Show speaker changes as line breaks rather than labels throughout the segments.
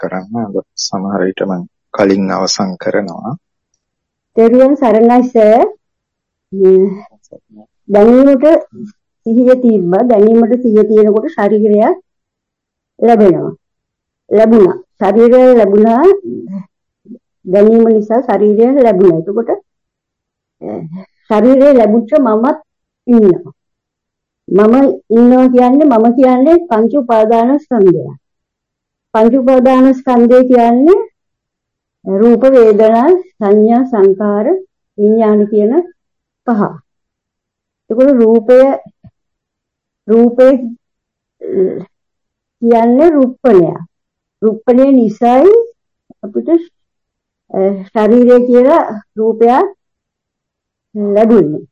කරන්න. අද සමහර විට මම කලින් අවසන් කරනවා.
තෙරුවන් සරණයි සර්. දැනීමට සිහිය තිබ්බා. දැනීමට සිහිය තියෙනකොට ශරීරය ලැබුණා. ශරීරය ලැබුණා. දැනීම නිසා ශරීරය ලැබුණා. එතකොට ශරීරය ලැබුච්ච මමත් ඉන්නවා. මම කියන්නේ පංච උපාදාන ස්කන්ධය. පංච උපාදාන ස්කන්ධය කියන්නේ රූප, වේදනා, සංඥා, සංකාර, විඥාන කියන පහ. එතකොට රූපය කියන්නේ රුප්පණය. රුප්පණය නිසායි අපිට ශරීරය කියලා රූපයක් ලැබුණේ.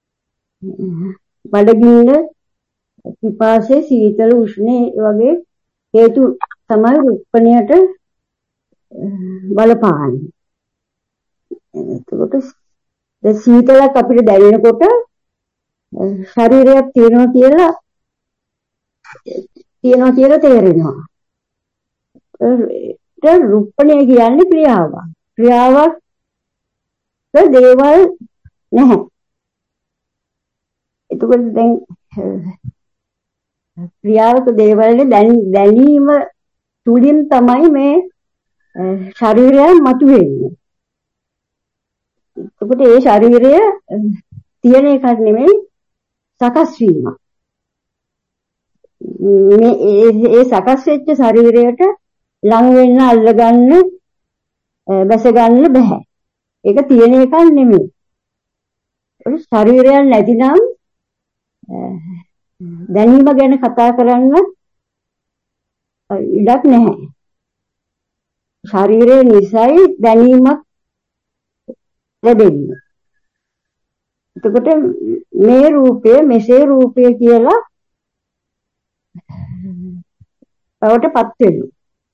බඩගින්න, පිපාසය, සීතල, උෂ්ණ වගේ හේතු තමයි රුප්පණයට බලපාන්නේ. එතකොට සීතලක් අපිට දැනෙනකොට ශරීරයක් තියෙනවා කියලා තේරෙනවා. ඒක රුප්පණය කියන්නේ ක්‍රියාවක්. ක්‍රියාවක් දේවල් නැහැ. එතකොට දැන් ක්‍රියාවක දේවල් දැනීම තුලින් තමයි මේ ශරීරය මතුවෙන්නේ. එතකොට ඒ ශරීරය තියෙන එකක් නෙමෙයි, සකස් වීම. ඒ සකස් වෙච්ච ශරීරයට ලං වෙන්න, අල්ලගන්න, බැස ගන්න බෑ. ඒක තියෙන එකක් නෙමෙයි. ඒ ශරීරයක් නැතිනම් දැනීම ගැන කතා කරන්න ඉඩක් නැහැ. ශරීරය නිසායි දැනීමක් ලැබෙන්නේ. එතකොට මේ රූපය, මෙසේ රූපය කියලා බවටපත් වෙනවා.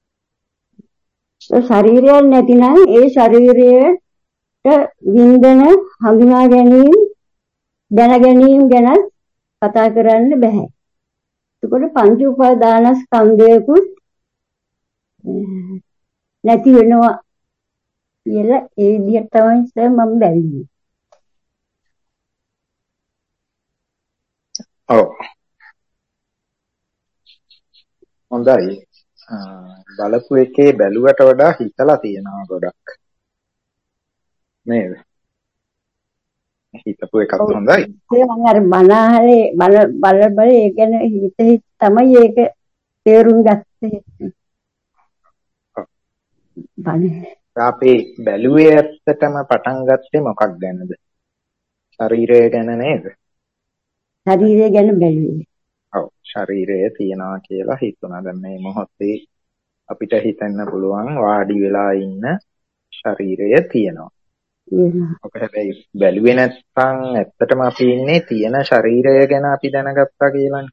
ශරීරයක් නැතිනම් ඒ ශරීරයට වින්දන, හඳුනා ගැනීම, දැන ගැනීම ගැන කතා කරන්න බෑ. එතකොට පංච උපාදානස්කන්ධයකුත් නැති වෙනවා කියලා ඒ විදිහට තමයි සර් මම බැලුවේ.
ඔව්. හොඳයි. බලපු එකේ බැලුවට වඩා හිතලා තියෙනවා ගොඩක්. නේද? හිතපු එකත් හොඳයි.
ඒ මම අර බල ඒ ගැන හිත තමයි ඒක තේරුම් ගත්තේ.
අපි බැලුවේ ඇත්තටම පටන් ගත්තේ මොකක් ගැනද? ශරීරය ගැන නේද?
ශරීරය ගැන බැලුවේ.
ඔව්, ශරීරය තියනවා කියලා හිතුණා. දැන් මේ මොහොතේ අපිට හිතන්න පුළුවන් වාඩි වෙලා ඉන්න ශරීරය තියනවා. ඔක හැබැයි බැලුවේ නැත්නම් ඇත්තටම අපි ඉන්නේ තියෙන ශරීරය ගැන අපි දැනගත්තා කියලානේ.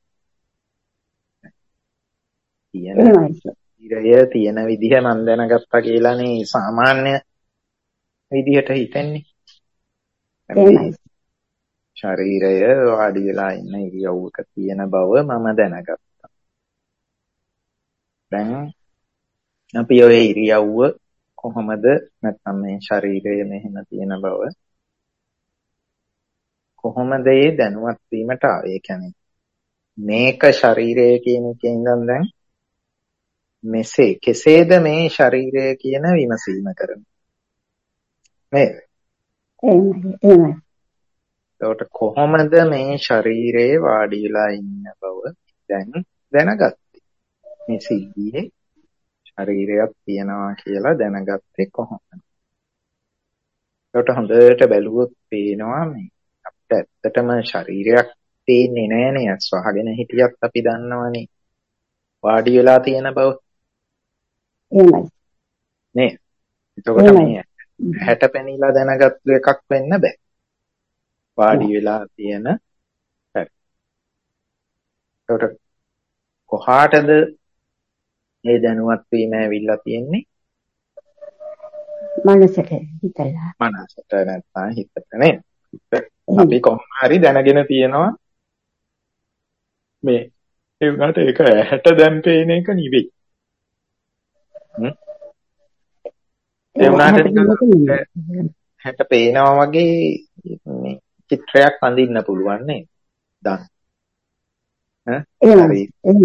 තියෙන ශරීරය තියෙන විදිහ මම දැනගත්තා කියලානේ සාමාන්‍ය විදිහට හිතන්නේ. ශරීරය වාඩි වෙලා ඉන්න ඉරියව්වක තියෙන බව මම දැනගත්තා. දැන් අපි ඔය ඉරියව්ව කොහොමද නැත්නම් මේ ශරීරය මෙහෙම තියෙන බව කොහොමද ඒ දැනුවත් වීමට ආවේ? ඒ කියන්නේ මේක ශරීරය කියන එකෙන් ඉඳන් දැන් කෙසේද මේ ශරීරය කියන විමසීම කරන්නේ? නේද?
එහෙමයි.
එතකොට කොහොමද මේ ශරීරයේ වාඩි වෙලා ඉන්න බව දැන් දැනගත්තේ? මේ සිද්ධියේ ශරීරයක් තියනවා කියලා දැනගත්තේ කොහොමද? එතකොට හොඳට බැලුවොත් පේනවා මේ අපිට ඇත්තටම ශරීරයක් තේන්නේ නැහනේ. අස්වහගෙන හිටියත් අපි දන්නවනේ වාඩි වෙලා තියෙන බව.
එහෙමයි.
නේ? එතකොට මේ හැට පෙනිලා දැනගත්තු එකක් වෙන්න බෑ. වාඩි වෙලා තියෙන හැටි. එතකොට කොහාටද මේ දැනුවත් වීම ඇවිල්ලා තියෙන්නේ?
මනසට හිතලා.
මනසට නැත්නම් හිතට නේ. අපි කොහොම හරි දැනගෙන තියෙනවා මේ ඒ උනාට ඒක ඇහැට දැන් පේන එක නෙවෙයි. ඒ වුණාට නිකන් හැට පේනවා වගේ මේ චිත්‍රයක් අඳින්න පුළුවන් නේ. දැන් හරි.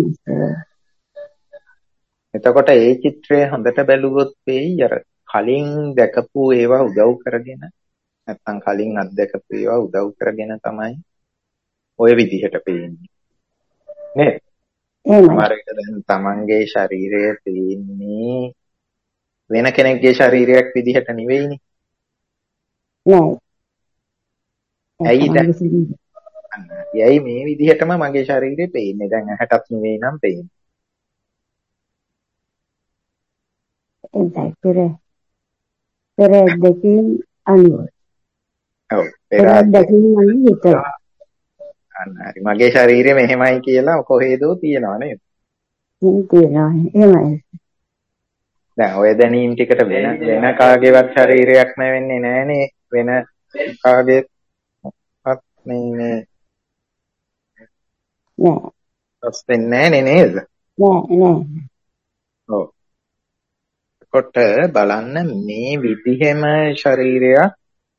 එතකොට ඒ චිත්‍රය හොඳට බැලුවොත් වෙයි අර කලින් දැකපු ඒවා උදව් කරගෙන නැත්තම් කලින් අත්දැකපු ඒවා උදව් කරගෙන තමයි ওই විදිහට පේන්නේ. නේද? මාරේක දැන් තමන්ගේ ශරීරය පේන්නේ වෙන කෙනෙක්ගේ ශරීරයක් විදිහට නෙවෙයිනේ.
නෑ.
ඇයි මේ විදිහටම මගේ ශරීරය පේන්නේ? දැන් ඇහැටත් නෙවෙයි නම් පේන්නේ.
පෙර දෙකින් අනුව.
ඔව්. පෙර දෙකින් අනුව හරි. මගේ ශරීරය මෙහෙමයි කියලා කොහෙදෝ තියනවා නේද?
තියෙනවා. එහෙමයි.
දැන් ඔය දැනීම් ටිකට වෙන කාගේවත් ශරීරයක් නැවෙන්නේ නැහනේ. වෙන කාගේවත් මේ
නෑ.
රස් වෙන්නේ නැහැ නේද?
නෑ.
ඔව්. කොට බලන්න මේ විදිහෙම ශරීරයක්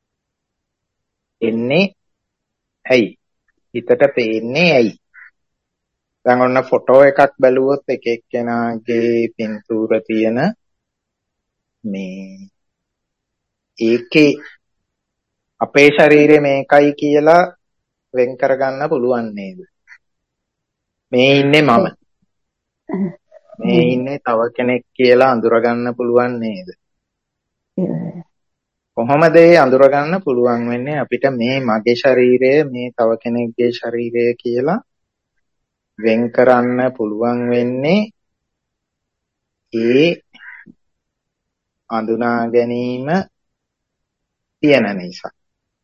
එන්නේ ඇයි? හිතට පේන්නේ ඇයි? දැන් ඔන්න ෆොටෝ එකක් බැලුවොත් එක එක්කෙනාගේ පින්තූර තියෙන මේ ඒකේ අපේ ශරීරය මේකයි කියලා වෙන් කරගන්න පුළුවන් නේද? මේ ඉන්නේ මම. මේ ඉන්නේ තව කෙනෙක් කියලා අඳුරගන්න පුළුවන් නේද? කොහොමද ඒ අඳුරගන්න පුළුවන් වෙන්නේ අපිට මේ මගේ ශරීරය මේ තව කෙනෙක්ගේ ශරීරය කියලා වෙන් කරන්න පුළුවන් වෙන්නේ ඒ අඳුනා ගැනීම තියෙන නිසා.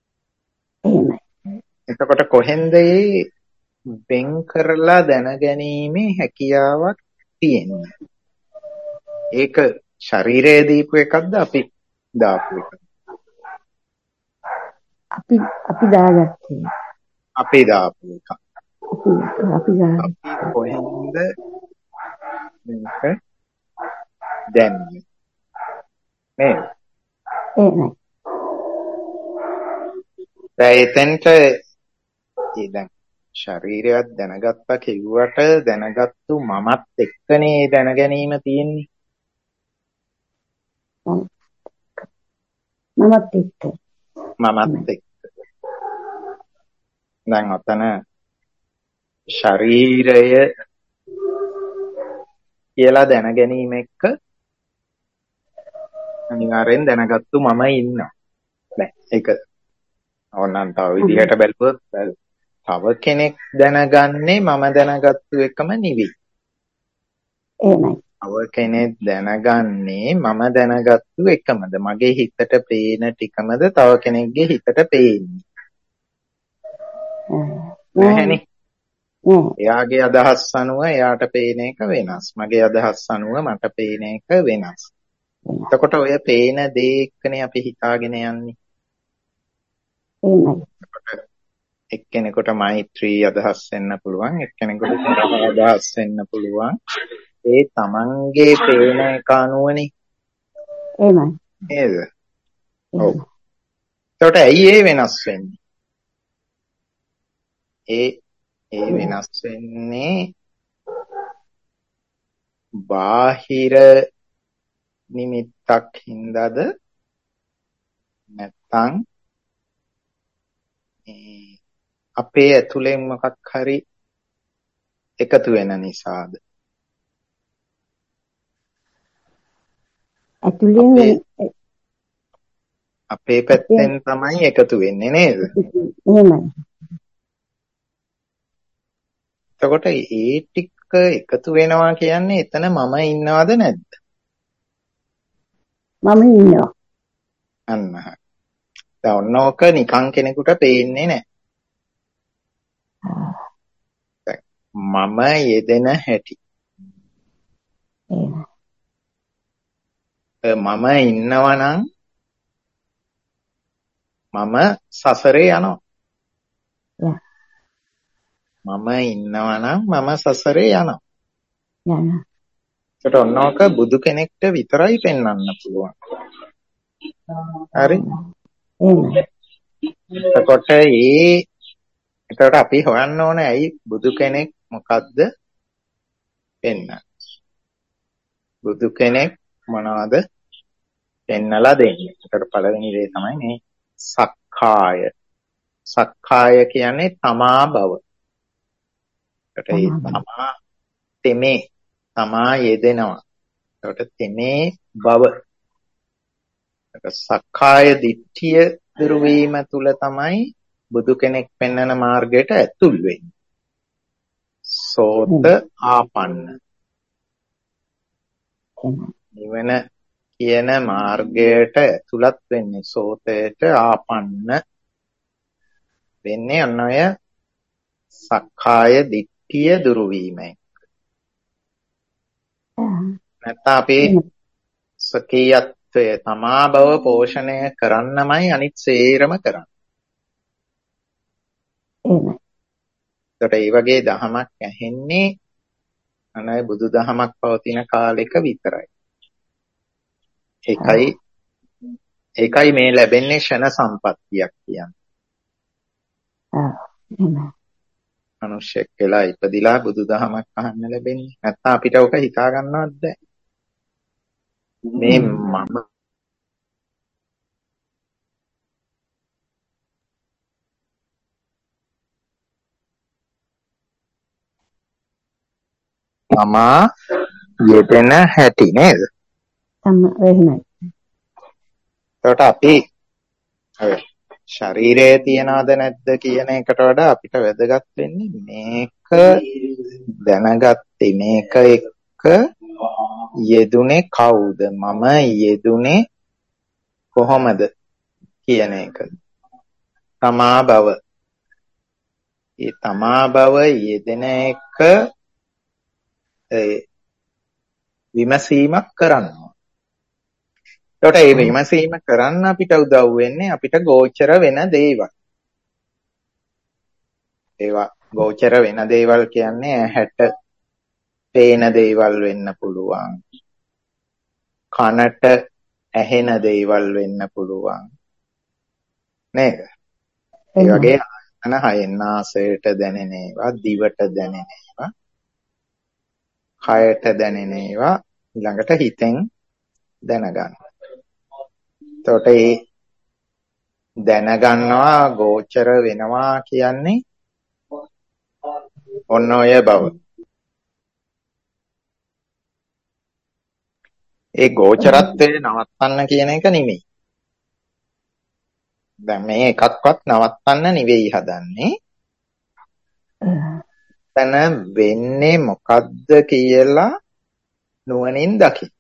එතකොට කොහෙන්ද ඒ වෙන් කරලා දැනගැනීමේ හැකියාවක් තියෙන්නේ? ඒක ශරීරයේ දීපු එකක්ද අපි දාපු එකක්ද?
අපි දාගත්තේ.
අපි දාපු එක.
අපි
කොහෙන්ද මේක දැනන්නේ? නේද? එතෙන්ට දැන් ශරීරයක් දැනගත්තා කිව්වට දැනගත්තු මමත් එක්කනේ දැනගැනීම තියෙන්නේ. මමත් එක්ක. දැන් ඔතන ශරීරය කියලා දැනගැනීම එක්ක අනිවාර්යෙන් දැනගත්තු මම ඉන්නවා. දැන් ඒක ඕනනම් තව විදිහට බැලුවොත් තව කෙනෙක් දැනගන්නේ මම දැනගත්තු එකම නෙවෙයි. තව කෙනෙක් දැනගන්නේ මම දැනගත්තු එකමද? මගේ හිතට පේන ටිකමද තව කෙනෙක්ගේ හිතට පේන්නේ? නැහැනේ. එයාගේ අදහස් අනුව එයාට පේන එක වෙනස්. මගේ අදහස් අනුව මට පේන එක වෙනස්. එතකොට ඔය පේන දේ එක්කනේ අපි හිතාගෙන යන්නේ. එක්කෙනෙකුට මෛත්‍රී අදහස් වෙන්න පුළුවන්, එක්කෙනෙකුට තරහ අදහස් වෙන්න පුළුවන්. ඒ තමන්ගේ පේන එක අනුවනේ.
එහෙමයි.
නේද? ඔව්. එතකොට ඇයි ඒ වෙනස් වෙන්නේ? ඒ වෙනස් වෙන්නේ බාහිර නිමිත්තක් හින්දාද නැත්නම් අපේ ඇතුලෙන් මොකක් හරි එකතු වෙන නිසාද?
ඇතුලෙන්
අපේ පැත්තෙන් තමයි එකතු වෙන්නේ නේද?
එහෙමයි.
එතකොට ඒ ටික එකතු වෙනවා කියන්නේ එතන මම ඉන්නවද නැද්ද?
මම ඉන්නවා.
අන්න හරි. දැන් ඔන්න ඕක නිකන් කෙනෙකුට පේන්නේ නැහැ. මම යෙදෙන හැටි. මම ඉන්නවා නම් මම සසරේ යනවා. මම ඉන්නවා නම් මම සසරේ යනවා. ඒකට ඔන්නෝක බුදු කෙනෙක්ට විතරයි පෙන්වන්න පුළුවන්. හරි? එතකොට අපි හොයන්න ඕනේ ඇයි බුදු කෙනෙක් මොකද්ද පෙන්වන්නේ? බුදු කෙනෙක් මොනවද පෙන්නලා දෙන්නේ? ඒකට පළවෙනි දේ තමයි මේ සක්කාය. සක්කාය කියන්නේ තමා බව. ඒකට ඒ තමා තෙමේ තමා යෙදෙනවා. ඒකට තෙමේ බව. ඒක සක්කාය දිට්ඨිය දුරු වීම තුල තමයි බුදු කෙනෙක් පෙන්වන මාර්ගයට ඇතුල් වෙන්නේ. සෝත ආපන්න. නිවන කියන මාර්ගයට ඇතුළත් වෙන්නේ සෝතයට ආපන්න වෙන්නේ අන්න ඔය සක්කාය දිට්ඨිය දුරු වීමෙන්. නැත්නම් අපි සකීයත්වය තමා බව පෝෂණය කරන්නමයි අනිත් සේරම කරන්නේ. ඒකට ඒ වගේ දහමක් ඇහෙන්නේ අනයි බුදු දහමක් පවතින කාලෙක විතරයි. ඒකයි මේ ලැබෙන්නේ ෂණ සම්පත්තියක් කියන්නේ. මනුෂ්‍යෙක් වෙලා ඉපදිලා බුදු දහමක් අහන්න ලැබෙන්නේ. නැත්නම් අපිට ඔක හිතා ගන්නවත් බැහැ. මේ තමා යෙදෙන හැටි නේද? එතකොට අපි ශරීරයේ තියනවද නැද්ද කියන එකට වඩා අපිට වැදගත් වෙන්නේ මේක දැනගත්තේ මේක එක්ක යෙදුනේ කවුද? මම යෙදුනේ කොහොමද කියන එක. තමා බව. ඒ තමා බව යෙදෙන එක විමසීමක් කරනවා. ඒකට මේ විමසීම කරන්න අපිට උදව් වෙන්නේ අපිට ගෝචර වෙන දේවල්. ඒවා ගෝචර වෙන දේවල් කියන්නේ ඇහැට පේන දේවල් වෙන්න පුළුවන්. කනට ඇහෙන දේවල් වෙන්න පුළුවන්. නේද? ඒ වගේ හයෙන් නාසයට දැනෙන ඒවා, දිවට දැනෙන ඒවා, කයට දැනෙන ඒවා ඊළඟට හිතෙන් දැනගන්න. එතකොට ඒ දැනගන්නවා ගෝචර වෙනවා කියන්නේ ඔන්න ඔය බව. ඒ ගෝචරත්වය නවත්තන්න කියන එක නෙමෙයි. දැන් මේ එකක්වත් නවත්තන්න නෙවෙයි හදන්නේ. එතන වෙන්නේ මොකද්ද කියලා නුවණින් දකින්න.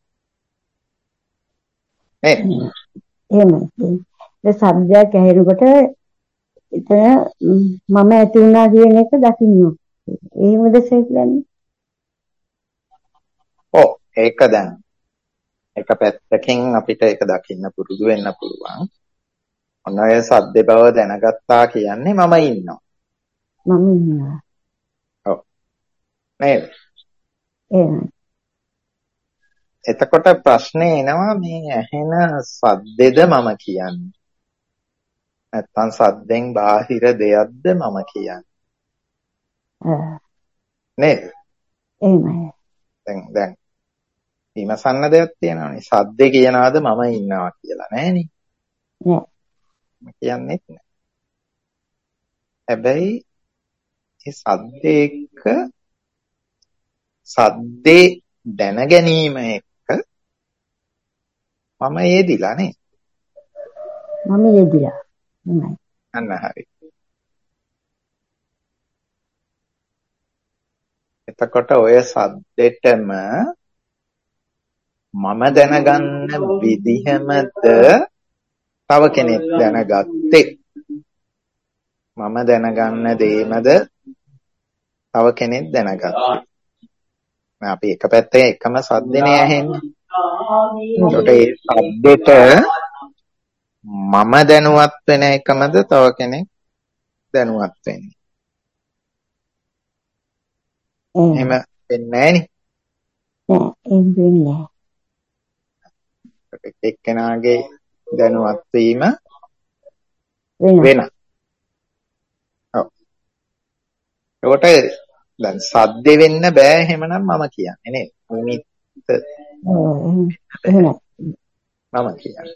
එහෙමයි. ඒ සබ්ජෙක්ට් ඇහෙනකොට එතන මම ඇති වුණා කියන එක දකින්න. එහෙමද කියන්නේ?
ඔව් ඒක දැන් එක පැත්තකින් අපිට ඒක දකින්න පුරුදු වෙන්න පුළුවන්. ඔන්න ඔය සද්ද බව දැනගත්තා කියන්නේ මම ඉන්නවා.
මම ඉන්නවා.
ඔව්. නේද? එතකොට ප්‍රශ්නේ එනවා මේ ඇහෙන සද්දෙද මම කියන්නේ. නැත්තම් සද්දෙන් බාහිර දෙයක්ද මම කියන්නේ. නේද?
එහෙමයි.
දැන් විමසන්න දෙයක් තියෙනවානේ. සද්දේ කියනවාද මම ඉන්නවා කියලා නෑනේ.
නෑ.
කියන්නේත් නෑ. හැබැයි මේ සද්දේ එක්ක සද්දේ දැන ගැනීම එක්ක මම යෙදිලා නේ.
මම යෙදිලා. එහෙමයි.
අන්න හරි. එතකොට ඔය සද්දෙටම මම දැනගන්න විදිහමද තව කෙනෙක් දැනගත්තේ. මම දැනගන්න දේමද තව කෙනෙක් දැනගත්තේ. අපි එක පැත්තේ එකම සද්දනේ ඇහෙන්නේ. ඒකට ඒ සද්දෙට මම දැනුවත් වෙන එකමද තව කෙනෙක් දැනුවත් වෙන්නේ. එහෙම වෙන්නේ නැහනේ.
නෑ එම්බෙන්නේ
එක්කෙනාගේ දැනුවත් වීම
වෙන
වෙන. ඔව්. ඒකට දැන් සද්ද වෙන්න බෑ එහෙමනම් මම කියන්නේ නේද? නිමිත්ත
එහෙමයි
මම කියන්නේ.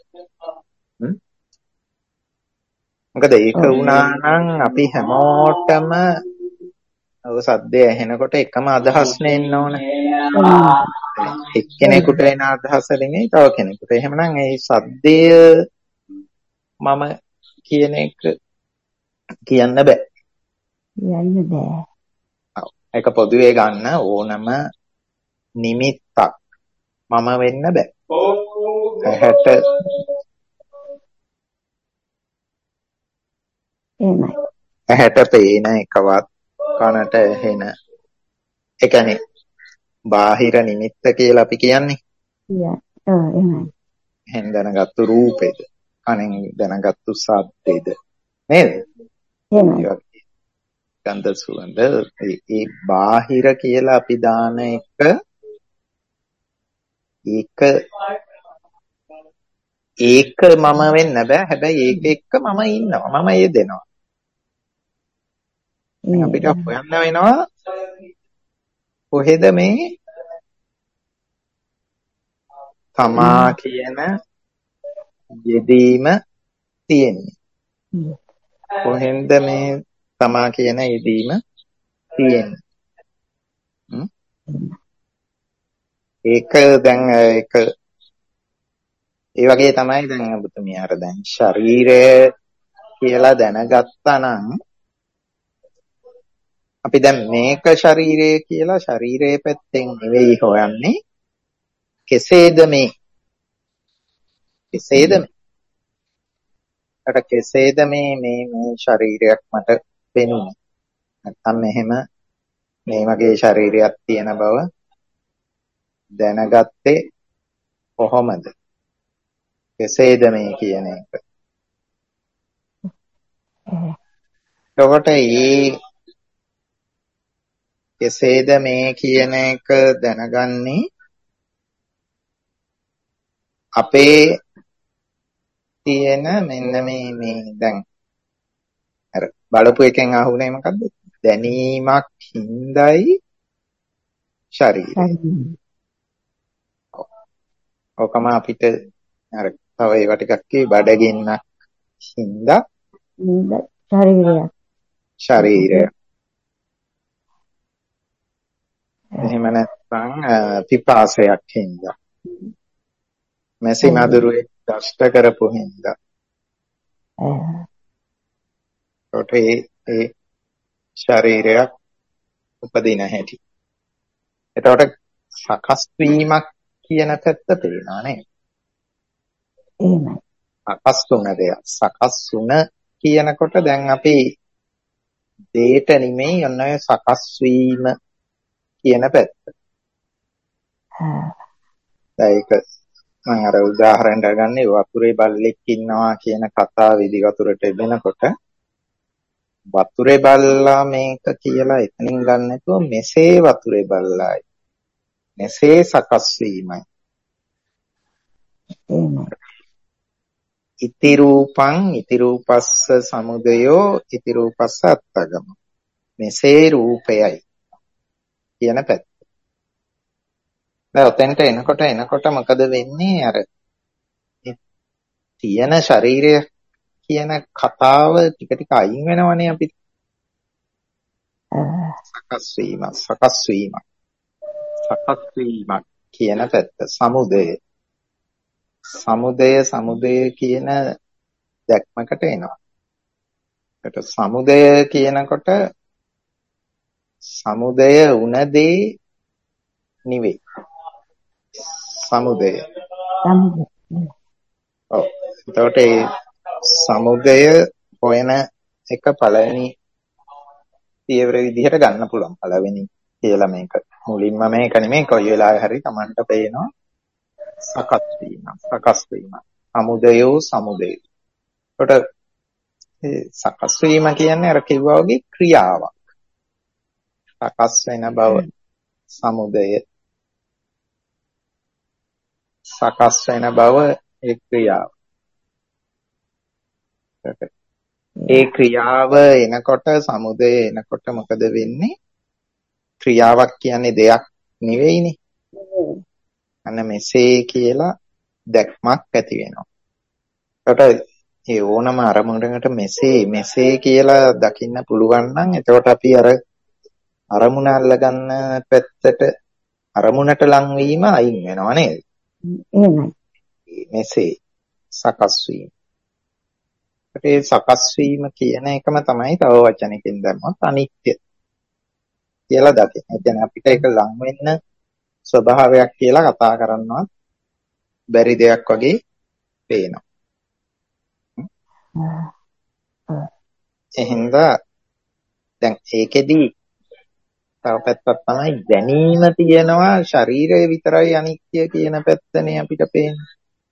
මොකද ඒක වුණා නම් අපි හැමෝටම ඔය සද්දය ඇහෙනකොට එකම අදහස් නෙන්න ඕන. එක්කෙනෙකුට එන අදහස නෙමෙයි තව කෙනෙකුට. එහෙමනම් ඒ සද්දය මම කියන එක කියන්න බෑ.
යන්න බෑ
ඔව්. ඒක පොදුවේ ගන්න ඕනම නිමිත්තක් මම වෙන්න බෑ. ඇහැට
එහෙමයි
ඇහැට පේන එකවත් කනට ඇහෙන ඒ කියන්නේ බාහිර නිමිත්ත කියලා අපි කියන්නේ.
එහෙමයි
එහෙන් දැනගත්තු රූපෙද කනෙන් දැනගත්තු ශබ්දෙද නේද?
එහෙමයි
ගන්ධ සුවඳ ඒ බාහිර කියලා අපි දාන එක ඒක මම වෙන්න බෑ. හැබැයි ඒක එක්ක මම ඉන්නවා. මම යෙදෙනවා. අපිට හොයන්න වෙනවා කොහෙද මේ තමා කියන යෙදීම තියෙන්නේ. කොහෙන්ද මේ තමා කියන යෙදීම තියෙන්නේ. ඒක දැන් ඒක ඒ වගේ තමයි දැන් ඔබතුමිය අර දැන් ශරීරය කියලා දැනගත්තා නම් අපි දැන් මේක ශරීරය කියලා ශරීරයේ පැත්තෙන් නෙවෙයි හොයන්නේ කෙසේද මේ කෙසේද මේ ශරීරයක් මට පෙනුනේ නැත්නම් එහෙම මේ වගේ ශරීරයක් තියෙන බව දැනගත්තේ කොහොමද කෙසේද මේ කියන එක. එතකොට කෙසේද මේ කියන එක දැනගන්නේ අපේ තියෙන මෙන්න මේ දැන් අර බලපු එකෙන් අහුනේ මොකද්ද? දැනීමක් හිඳයි ශරීරය. ඔකම අපිට අර තව ඒවා ටිකක් කී බඩගින්නක් හින්දා ශරීරය. එහෙම නැත්නම් පිපාසයක් හින්දා. මැසි මදුරුවේ දෂ්ට කරපු හින්දා. ඒ ශරීරයක් උපදින හැටි. එතකොට සකස් වීමක් කියන පැත්ත පේනවා නේද?
එහෙමයි.
සකස් වුණ දෙයක්. සකස් වුණ කියනකොට දැන් අපි දේට නෙමෙයි ඔන්න ඔය සකස් වීම කියන පැත්ත. ඒක මම අර උදාහරණයක් ගන්නේ වතුරේ බල්ලෙක් ඉන්නවා කියන කතාවේදී වතුරට එබෙනකොට වතුරේ බල්ලා මේක කියලා එතනින් ගන්න නැතුව මෙසේ වතුරේ බල්ලායි. මෙසේ සකස් වීමයි. ඉති රූපං ඉති රූපස්ස සමුදයෝ ඉති රූපස්ස අත්තගම. මෙසේ රූපයයි කියන පැත්ත. දැන් ඔතෙන්ට එනකොට මොකද වෙන්නේ? අර තියෙන ශරීරය කියන කතාව ටික ටික අයින් වෙනවනේ අපිට. සකස් වීමක් කියන පැත්ත. සමුදය කියන දැක්මකට එනවා. ඒකට සමුදය කියනකොට සමුදය උන දේ නෙවෙයි. සමුදය. ඔව්. එතකොට ඒ සමුදය හොයන එක පළවෙනි පියවර විදිහට ගන්න පුළුවන්. පළවෙනි කියලා මේක මුලින්ම මේක නෙමෙයි කොයි වෙලාවෙ හරි Tamanට පේනවා සකස් වීම. සමුදය. එතකොට ඒ සකස් වීම කියන්නේ අර කිව්වා වගේ ක්‍රියාවක්. සකස් වෙන බව සමුදය සකස් වෙන බව ඒ ක්‍රියාව. ඒ ක්‍රියාව එනකොට සමුදය එනකොට මොකද වෙන්නේ? ක්‍රියාවක් කියන්නේ දෙයක් නෙවෙයිනේ. අන්න මෙසේ කියලා දැක්මක් ඇති වෙනවා. ඒකට ඒ ඕනම අරමුණකට මෙසේ කියලා දකින්න පුළුවන් නම් එතකොට අපි අර අරමුණ අල්ලගන්න පැත්තට අරමුණට ලංවීම අයින් වෙනවා නේද?
එහෙමයි.
මෙසේ සකස් වීම. ඒ සකස් වීම කියන එකම තමයි තව වචනකින් දැම්මොත් අනිත්‍ය කියලා දකින්න. ඒ කියන්නේ අපිට ඒක ලං වෙන්න ස්වභාවයක් කියලා කතා කරන්නවත් බැරි දෙයක් වගේ පේනවා. එහෙනම් දැන් ඒකෙදි තව පැත්තක් තමයි දැනීම තියෙනවා ශරීරය විතරයි අනිත්‍ය කියන පැත්තනේ අපිට පේන්නේ.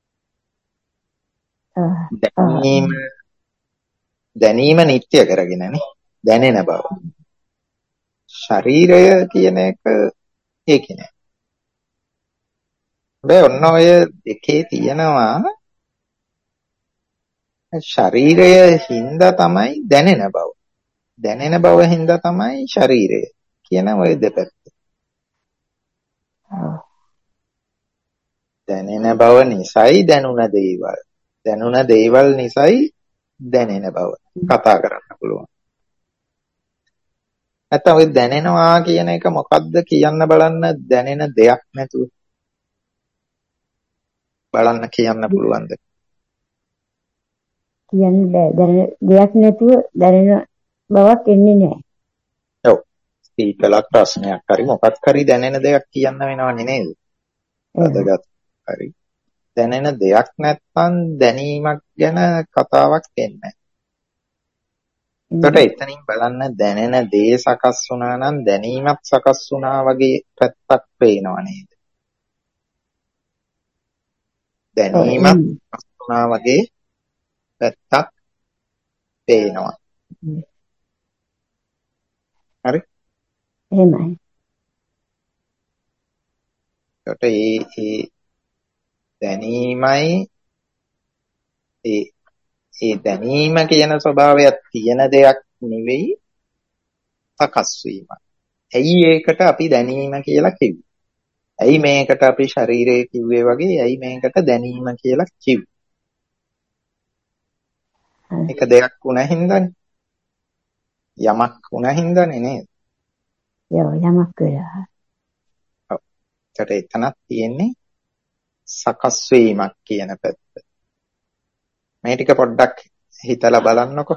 දැනීම නිට්ටය කරගෙනනේ දැනෙන බව. ශරීරය කියන එක ඒකේ නෑ. හැබැයි ඔන්න ඔය දෙකේ තියෙනවා ශරීරය හින්දා තමයි දැනෙන බව. දැනෙන බව හින්දා තමයි ශරීරය කියන ඔය දෙපැත්ත. දැනෙන බව නිසායි දැනුණ දේවල්. දැනුණ දේවල් නිසායි දැනෙන බව කතා කරන්න පුළුවන්. නැත්නම් ඔය දැනෙනවා කියන එක මොකද්ද කියන්න බලන්න දැනෙන දෙයක් නැතුව. බලන්න කියන්න පුළුවන්ද?
කියන්න බෑ. දැනෙන දෙයක් නැතුව දැනෙන බවක් එන්නේ නැහැ.
ඔව්. සීතලක් රසණයක් හරි මොකක් හරි දැනෙන දෙයක් කියන්න වෙනවනේ නේද? වැදගත් හරි. දැනෙන දෙයක් නැත්නම් දැනීමක් ගැන කතාවක් එන්නේ නැහැ. එතනින් බලන්න දැනෙන දේ සකස් වුණා නම් දැනීමක් සකස් වුණා වගේ පැත්තක් පේනව නේද? දැනීමක් සකස් වුණා වගේ පැත්තක් පේනවා. හරි?
එහෙමයි.
ඒකට ඒ දැනීමයි ඒ දැනීම කියන ස්වභාවයක් තියෙන දෙයක් නෙවෙයි සකස් වීම. ඇයි ඒකට අපි දැනීම කියලා කිව්වේ? ඇයි මේකට අපි ශරීරය කිව්වේ වගේ ඇයි මේකට දැනීම කියලා කිව්වේ? ඒක දෙයක් වුණා හින්දානේ. යමක් වුණා හින්දානේ නේද?
යමක් වෙලා.
ඔව්. ඒකට එතනක් තියෙන්නේ සකස් වීමක් කියන පැත්ත. මේ ටික පොඩ්ඩක් හිතලා බලන්නකො.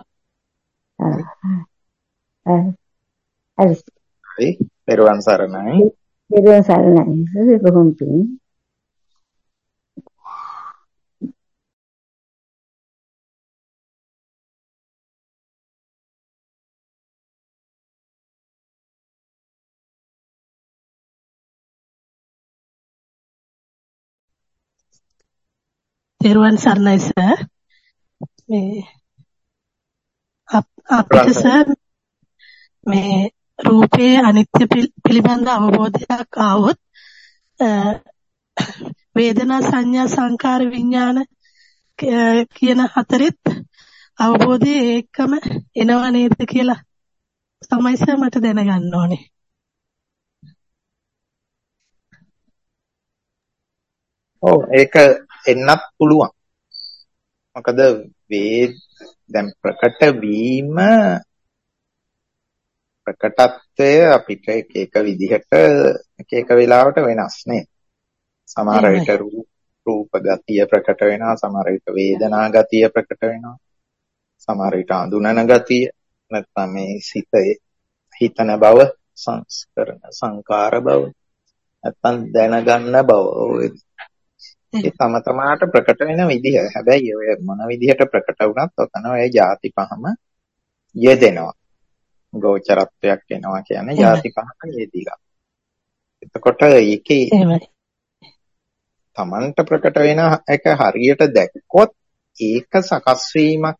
හරි. පෙරවන් සරණයි.
පෙරවන් සරණයි. කොහොම පින්.
පෙරවන් සරණයි සර්. මේ අපිට සර් මේ රූපයේ අනිත්‍ය පිළිබඳ අවබෝධයක් ආවොත් වේදනා සංඥා සංකාර විඥාන කියන හතරෙත් අවබෝධය ඒකම එනව නේද කියලා තමයි සර් මට දැනගන්න ඕනේ.
ඔව් ඒක එන්නත් පුළුවන්. මොකද දැන් ප්‍රකට වීම ප්‍රකටත්වය අපිට එක විදිහට එක වෙලාවට වෙනස් නේ. සමහර විට රූප ගතිය ප්‍රකට වෙනවා, සමහර විට වේදනා ගතිය ප්‍රකට වෙනවා, සමහර විට අඳුනන ගතිය නැත්නම් මේ සිතේ හිතන බව, සංස්කරණ සංකාර බව නැත්නම් දැනගන්න බව ඒ තම තමාට ප්‍රකට වෙන විදිහ. හැබැයි ඔය මොන විදිහට ප්‍රකට වුණත් ඔතන ඔය ಜಾති පහම යෙදෙනවා. ගෝචරත්වයක් එනවා කියන්නේ ಜಾති පහක යෙදිලා. එතකොට ඒකේ තමන්ට ප්‍රකට වෙන එක හරියට දැක්කොත් ඒක සකස් වීමක්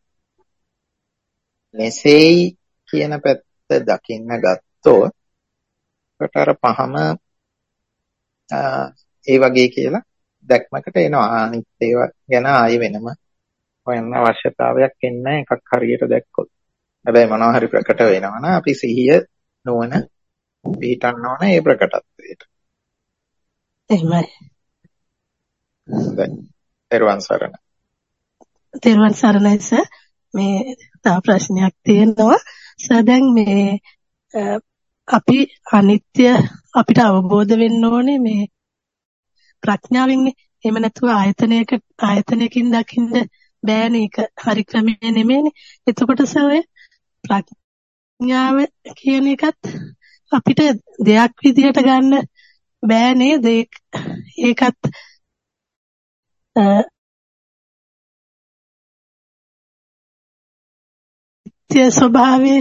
මෙසේයි කියන පැත්ත දකින්න ගත්තොත් ඒකට අර පහම ඒ වගේ කියලා දැක්මකට එනවා. අනිත් ඒවා ගැන ආයෙ වෙනම හොයන්න අවශ්‍යතාවයක් එන්නේ එකක් හරියට දැක්කොත්. හැබැයි මොනවා හරි ප්‍රකට වෙනවනම් අපි සිහිය නුවණ පිහිටන්න ඕන ඒ ප්‍රකටත්වයට.
එහෙමයි.
දැන් පෙරවන් සරණ.
තෙරුවන් සරණයි සර්. මේ තව ප්‍රශ්නයක් තියෙනවා. සර් දැන් මේ අපි අනිත්‍ය අපිට අවබෝධ වෙන්න ඕනේ මේ ප්‍රඥාවෙන්නේ. එහෙම නැතුව ආයතනයකින් දකින්න බෑනේ. ඒක හරි ක්‍රමය නෙමෙයිනේ. එතකොට සර් ප්‍රඥාව කියන එකත් අපිට දෙයක් විදිහට ගන්න බෑ නේද? ඒකත් ස්වභාවයේ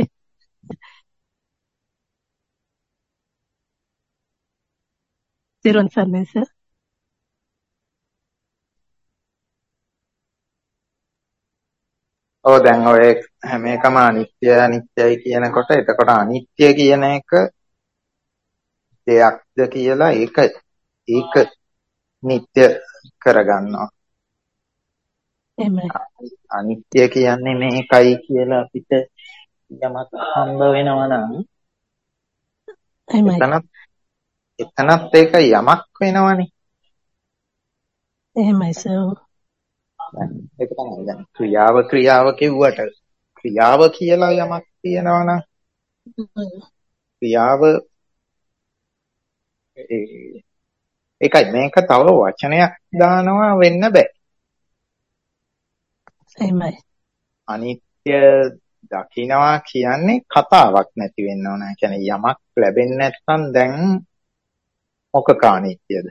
තෙරුවන් සරණයි සර්.
ඔව් දැන් ඔය හැම එකම අනිත්‍යයි කියනකොට එතකොට අනිත්‍ය කියන එක දෙයක්ද කියලා ඒක නිට්ටය කරගන්නවා.
එහෙමයි.
අනිත්‍ය කියන්නේ මේකයි කියලා අපිට යමක් හම්බ වෙනවා නම්
එහෙමයි.
එතනත් ඒක යමක් වෙනවනේ.
එහෙමයි සර්.
ඒක තමයි දැන් ක්‍රියාව කිව්වට ක්‍රියාව කියලා යමක් තියෙනවා නම් ක්‍රියාව ඒකයි මේක තව වචනයක් දානවා වෙන්න බෑ.
එහෙමයි.
අනිත්‍ය දකින්නවා කියන්නේ කතාවක් නැති වෙන්න ඕන. ඒ කියන්නේ යමක් ලැබෙන්නේ නැත්නම් දැන් මොකක අනිත්‍යද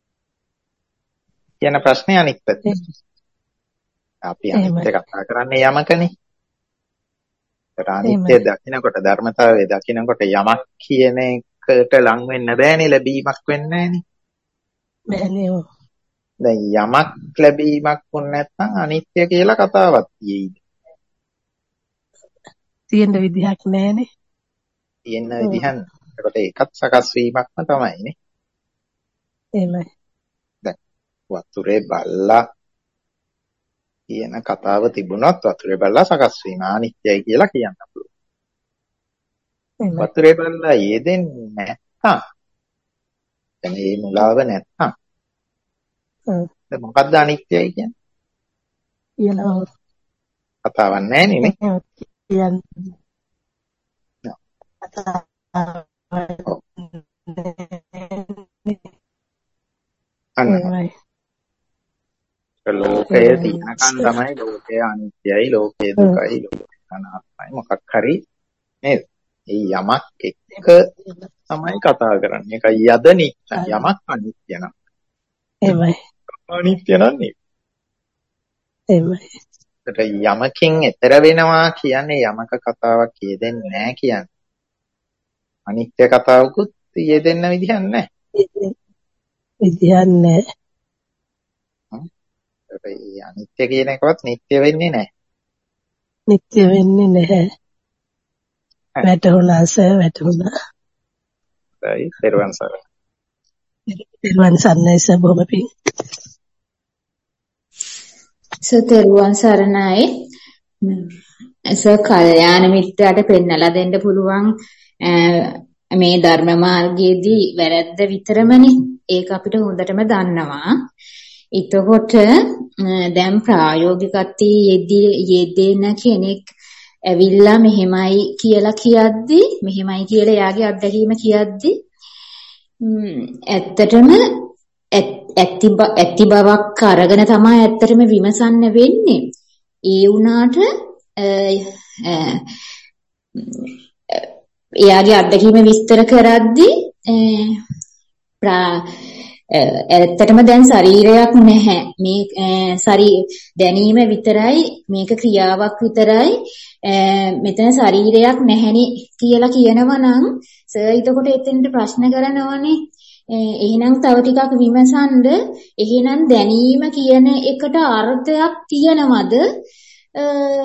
කියන ප්‍රශ්නේ අනිත් පැත්ත. අපි අනිත්‍ය කතා කරන්නේ යමකනේ. ඒකට අනිත්‍ය දකින්නකොට ධර්මතාවය දකින්නකොට යමක් කියන එකට ලං වෙන්න බෑනේ, ලැබීමක් වෙන්නේ නෑනේ.
බෑනේ.
දැන් යමක් ලැබීමක් වුණ නැත්නම් අනිත්‍ය කියලා කතාවක් තියෙයිද?
තියෙන්න විදිහක් නෑනේ.
තියෙන්න විදිහක්. ඒකට ඒකත් සකස් වීමක්ම තමයිනේ.
එහෙමයි.
දැන් වතුරේ බල්ලා කියන කතාව තිබුණොත් වතුරේ බල්ලා සකස් වීම අනිත්‍යයි කියලා කියන්න පුළුවන්. වතුරේ බල්ලා යෙදෙන්නේ නැත්නම් දැන් මේ මුලාව නැත්නම් දැන් මොකද්ද අනිත්‍යයි කියන්නේ?
කියනවා.
කතාවක් නැහැ නේ.
කියන්නේ.
ලෝකයේ තියෙනකන් තමයි ලෝකය අනිත්‍යයි, ලෝකයේ දුකයි, ලෝකය අනාත්මයි මොකක් හරි නේද? ඒ යමක් එක්ක තමයි කතා කරන්නේ. ඒකයි යද නිත්‍ය. යමක් අනිත්‍ය නම්.
එහෙමයි.
අනිත්‍ය නන්නේ.
එහෙමයි.
ඒකට යමකින් එතර වෙනවා කියන්නේ යමක කතාවක් යෙදෙන්නේ නැහැ කියන්නේ. අනිත්‍ය කතාවකුත් යෙදෙන්න විදිහක් නැහැ.
විදිහක් නැහැ.
ඒ අනිත්‍ය කියන එකවත් නිට්ටය වෙන්නේ නැහැ.
නිට්ටය වෙන්නේ නැහැ. වැටුණා සර්, වැටුණා.
ඒයි පෙරවන් සරණයි.
පෙරවන් සරණයි සර්, බොහොම පිං.
තෙරුවන් සරණයි. කල්යාණ මිත්‍රයාට පෙන්නලා දෙන්න පුළුවන් මේ ධර්ම මාර්ගයේදී වැරද්ද විතරමනේ. ඒක අපිට හොඳටම දන්නවා. එතකොට දැන් ප්‍රායෝගිකත්වයේ යෙදෙන කෙනෙක් ඇවිල්ලා මෙහෙමයි කියලා කියද්දි, මෙහෙමයි කියලා එයාගේ අත්දැකීම කියද්දි ඇත්තටම ඇති බවක් අරගෙන තමයි ඇත්තටම විමසන්න වෙන්නේ. ඒ වුණාට එයාගේ අත්දැකීම විස්තර කරද්දි ඇත්තටම දැන් ශරීරයක් නැහැ. මේ දැනීම විතරයි, මේක ක්‍රියාවක් විතරයි. මෙතන ශරීරයක් නැහෙනි කියලා කියනවා නම් සර් එතකොට එතෙන්ට ප්‍රශ්න කරනවානේ. එහෙනම් තව ටිකක් විමසන්න. එහෙනම් දැනීම කියන එකට අර්ථයක් තියනවද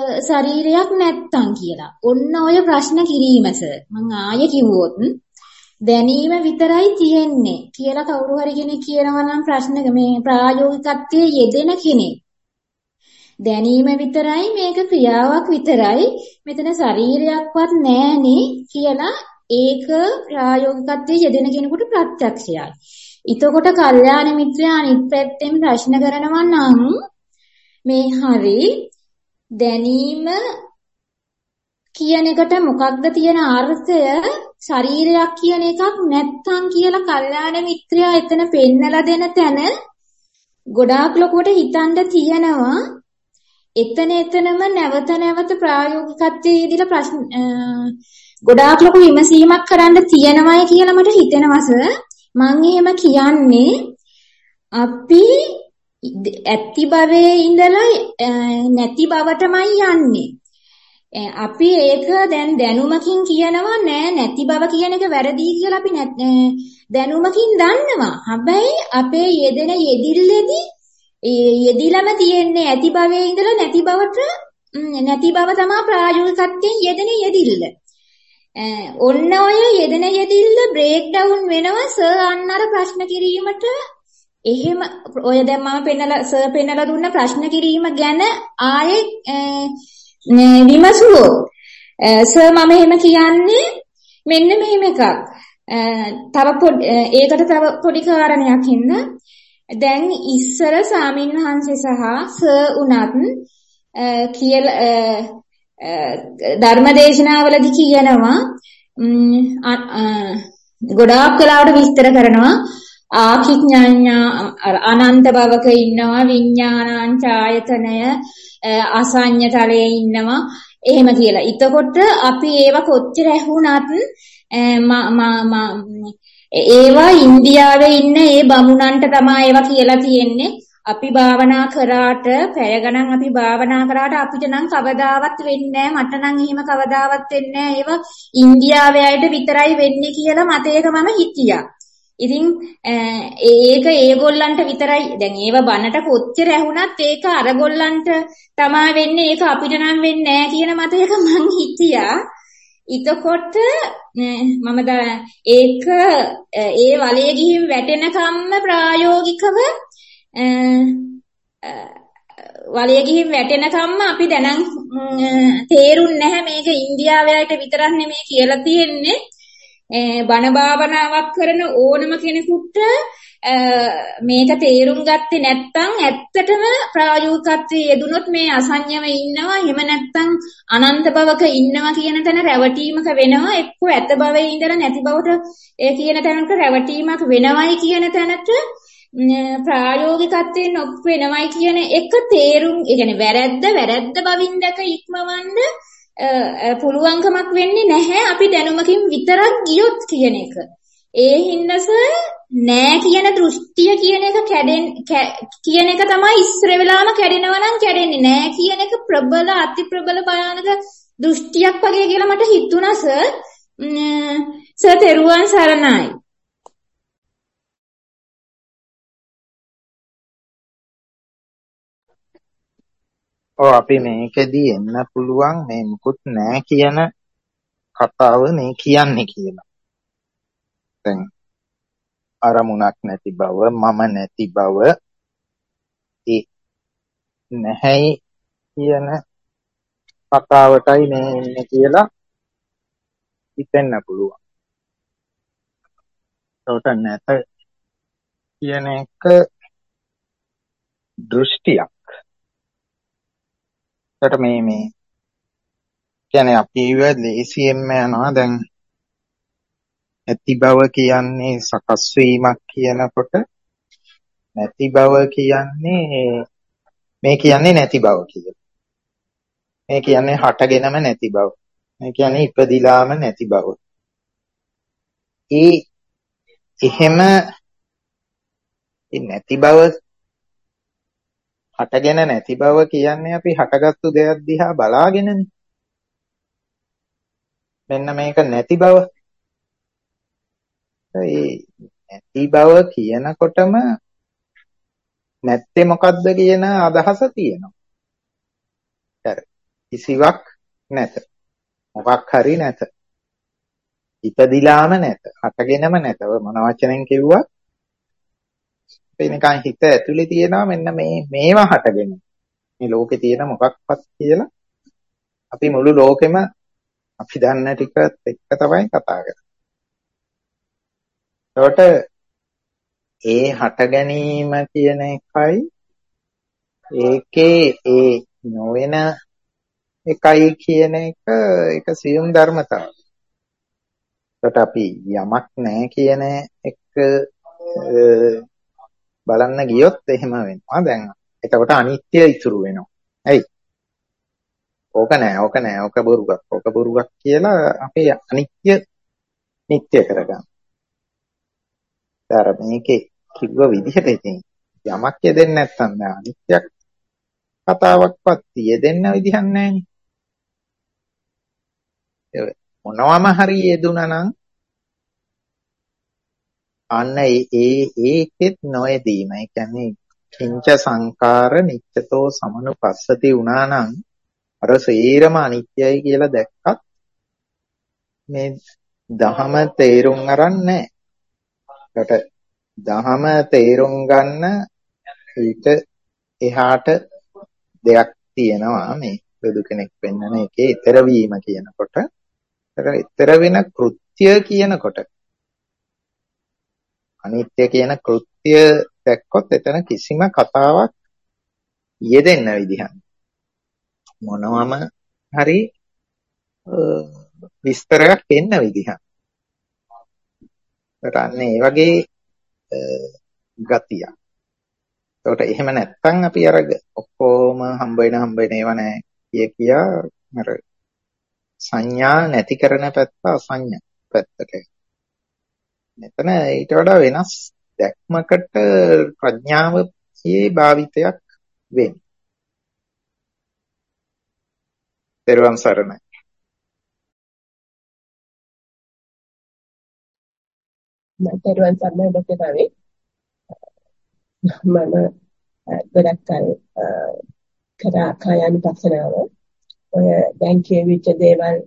ශරීරයක් නැත්තම් කියලා. ඔන්න ඔය ප්‍රශ්න කිරීම සර්. මම ආයෙ කිව්වොත් දැනීම විතරයි තියෙන්නේ කියලා කවුරු හරි කෙනෙක් කියනවා නම් ප්‍රශ්න මේ ප්‍රායෝගිකත්වයේ යෙදෙන කෙනෙක් දැනීම විතරයි මේක ක්‍රියාවක් විතරයි මෙතන ශරීරයක්වත් නැහැනේ කියලා ඒක ප්‍රායෝගිකත්වයේ යෙදෙන කෙනෙකුට ප්‍රත්‍යක්ෂයයි. ඊතකොට කල්යාණ මිත්‍රයා අනිත් පැත්තෙන් ප්‍රශ්න කරනවා නම් මේ හරි දැනීම කියන එකට මොකක්ද තියෙන අර්ථය ශරීරයක් කියන එකක් නැත්තම් කියලා කල්යාණ මිත්‍රයා එතන පෙන්නලා දෙන තැන ගොඩාක් ලොකුවට හිතන්න තියෙනවා. එතනම නැවත ප්‍රායෝගිකත්වයේ යෙදিলা ප්‍රශ්න ගොඩාක් ලොකු විමසීමක් කරන්න තියෙනවයි කියලා මට හිතෙනවා සර්. මම එහෙම කියන්නේ අපි ඇති භවයේ ඉඳලා නැති භවටමයි යන්නේ. අපි ඒක දැන් දැනුමකින් කියනවා නෑ නැති බව කියන එක වැරදි කියලා අපි දැනුමකින් දන්නවා. හැබැයි අපේ යෙදෙන යෙදිල්ලේදී යෙදිලම තියෙන්නේ ඇති භවයේ ඉඳලා නැති බවට නැති බව තමයි ප්‍රායෝගිකත්වයෙන් යෙදෙන යෙදිල්ල. ඔන්න ඔය යෙදෙන යෙදිල්ල බ්‍රේක් ඩවුන් වෙනවා සර් අන්නර ප්‍රශ්න කිරීමට. එහෙම ඔය දැන් මම පෙන්නලා දුන්න ප්‍රශ්න කිරීම ගැන ආයේ විමසුවෝ සර් මම එහෙම කියන්නේ මෙන්න මෙහෙම එකක්. ඒකට තව පොඩි කාරණයක් ඉන්න. දැන් ඉස්සර සාමින්වහන්සේ සහ සර් උනත් කියලා ධර්මදේශනාවලදී කියනවා ගොඩාක් වෙලාවට විස්තර කරනවා ආකිඥාඥා අනන්ත භවක ඉන්නවා විඥානාං ඡායතනය අසඤ්ඤ තලයේ ඉන්නවා එහෙම කියලා. එතකොට අපි ඒව කොච්චර ඇහුණත් ඒවා ඉන්දියාවේ ඉන්න ඒ බමුණන්ට තමයි ඒවා කියලා තියෙන්නේ. අපි භාවනා කරාට පැය ගණන් අපි භාවනා කරාට අපිට නම් කවදාවත් වෙන්නේ නැහැ. මට නම් එහෙම කවදාවත් වෙන්නේ නැහැ. ඒවා ඉන්දියාවේ අයට විතරයි වෙන්නේ කියලා මතයක මම හිටියා. ඉතින් ඒක ඒගොල්ලන්ට විතරයි. දැන් ඒව බනට කොච්චර ඇහුණත් ඒක අරගොල්ලන්ට තමා වෙන්නේ. ඒක අපිට නම් වෙන්නේ නැහැ කියන මතයක මං හිටියා. ඊතකොට මම ඒක ඒ වලේ ගිහින් වැටෙනකම්ම ප්‍රායෝගිකව වලේ ගිහින් වැටෙනකම්ම අපි දැනන් තේරුන්නේ නැහැ මේක ඉන්දියාවේ අයට විතරක් නෙමෙයි කියලා තියෙන්නේ. බණ භාවනාවක් කරන ඕනම කෙනෙකුට මේක තේරුම් ගත්තේ නැත්නම් ඇත්තටම ප්‍රායෝගිකත්වයේ යෙදුනොත් මේ අසඤ්ඤව ඉන්නවා එහෙම නැත්නම් අනන්ත භවක ඉන්නවා කියන තැන රැවටීමක වෙනවා. එක්ක ඇත භවයේ ඉඳලා නැති භවට ඒ කියන තැනට රැවටීමක් වෙනවයි කියන තැනට ප්‍රායෝගිකත්වයෙන් ඔප් වෙනවයි කියන එක තේරුම් ඒ කියන්නේ වැරද්ද බවින් දැක ඉක්මවන්න පුළුවන්කමක් වෙන්නේ නැහැ අපි දැනුමකින් විතරක් ගියොත් කියන එක. ඒ හින්දාස නෑ කියන දෘෂ්ටිය කියන එක කියන එක තමයි ඉස්සර වෙලාම කැඩෙනවා නම් කැඩෙන්නේ නෑ කියන එක ප්‍රබල අති ප්‍රබල භයානක දෘෂ්ටියක් වගේ කියලා මට හිතුණා සර්. සර් තෙරුවන් සරණයි.
අපි මේකෙදී එන්න පුළුවන් මේ මුකුත් නෑ කියන කතාව මේ කියන්නේ කියලා. දැන් අරමුණක් නැති බව, මම නැති බව, ඒ නැහැයි කියන කතාවටයි මේ ඉන්නේ කියලා හිතෙන්න පුළුවන්. ඒකට නැත කියන එක දෘෂ්ටියක්. ඒකට මේ කියන්නේ අපි ඉව ලේසියෙන්ම යනවා. දැන් ඇති බව කියන්නේ සකස් වීමක් කියනකොට නැති බව කියන්නේ මේ කියන්නේ නැති බව කියලා. මේ කියන්නේ හටගෙනම නැති බව. මේ කියන්නේ ඉපදිලාම නැති බව. එහෙම නැති බව හටගෙන නැති බව කියන්නේ අපි හටගත්තු දෙයක් දිහා බලාගෙනනේ. මෙන්න මේක නැති බව. ඒ නැති බව කියනකොටම නැත්තේ මොකද්ද කියන අදහස තියෙනවා. කිසිවක් නැත. මොකක් හරි නැත. ඉපදිලාම නැත. හටගෙනම නැත. මොන වචනෙන් කිව්වත් ඒ නිකන් හිත ඇතුලේ තියෙනවා මෙන්න මේවා හටගෙන. මේ ලෝකේ තියෙන මොකක්වත් කියලා අපි මුළු ලෝකෙම අපි දන්න ටිකත් එක්ක තමයි කතා කරන්නේ. ඒකට ඒ හට ගැනීම කියන එකයි ඒකේ ඒ නොවන එකයි කියන එක ඒක සියුම් ධර්මතාවය. ඒකට අපි යමක් නැහැ කියන එක බලන්න ගියොත් එහෙම වෙනවා. දැන් එතකොට අනිත්‍ය ඉතුරු වෙනවා. ඇයි? ඕක නෑ, ඕක බොරුවක් කියලා අපේ අනිත්‍ය නිට්ටය කරගන්න. දැන් මේකේ කිව්ව විදිහට ඉතින් යමක් යෙදෙන්නේ නැත්නම් දැන් අනිත්‍යක් කතාවක්වත් යෙදෙන්න විදිහක් නැහැනේ. මොනවම හරි යෙදුනා නම් අන්න ඒකෙත් නොයෙදීම. ඒ කියන්නේ කිංච සංකාර නිච්චතෝ සමනුපස්සති වුණා නම් අර සේරම අනිත්‍යයි කියලා දැක්කත් මේ දහම තේරුම් අරන් නැහැ. ඒකට දහම තේරුම් ගන්න ඊට එහාට දෙයක් තියෙනවා මේ බුදු කෙනෙක් වෙන්නන එකේ ඊතර වීම කියනකොට. ඒක ඊතර වෙන කෘත්‍ය කියනකොට අනිත්‍ය කියන කෘත්‍ය දැක්කොත් එතන කිසිම කතාවක් යෙදෙන්න විදිහක් මොනවම හරි විස්තරයක් එන්න විදිහක්. ඒකට අන්න ඒ වගේ ගතියක්. ඒකට එහෙම නැත්නම් අපි අර ඔක්කොම හම්බ වෙන ඒවා නැහැ කියා අර සංඥා නැති කරන පැත්ත අසංඥා පැත්තට. මෙතන ඊට වඩා වෙනස් දැක්මකට ප්‍රඥාවේ භාවිතයක් වෙන්නේ. තෙරුවන් සරණයි.
තෙරුවන් සරණයි ડોક્ટર රවි. මම ගොඩක් කල් කරා කායानुපස්සනාව ඔය දැන් කියවිච්ච දේවල්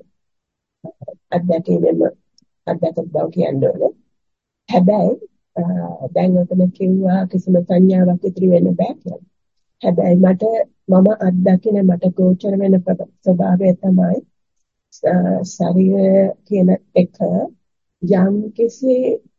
අත්දැකීමෙන් අත්දැකපු බව කියන්නේ. හැබැයි දැන් ඔතන කිව්වා කිසිම සංඥාවක් ඉතිරි වෙන්න බෑ කියලා. හැබැයි මම අත්දකින මට ගෝචර වෙන ස්වභාවය තමයි ශරීරය කියන එක යම් කිසි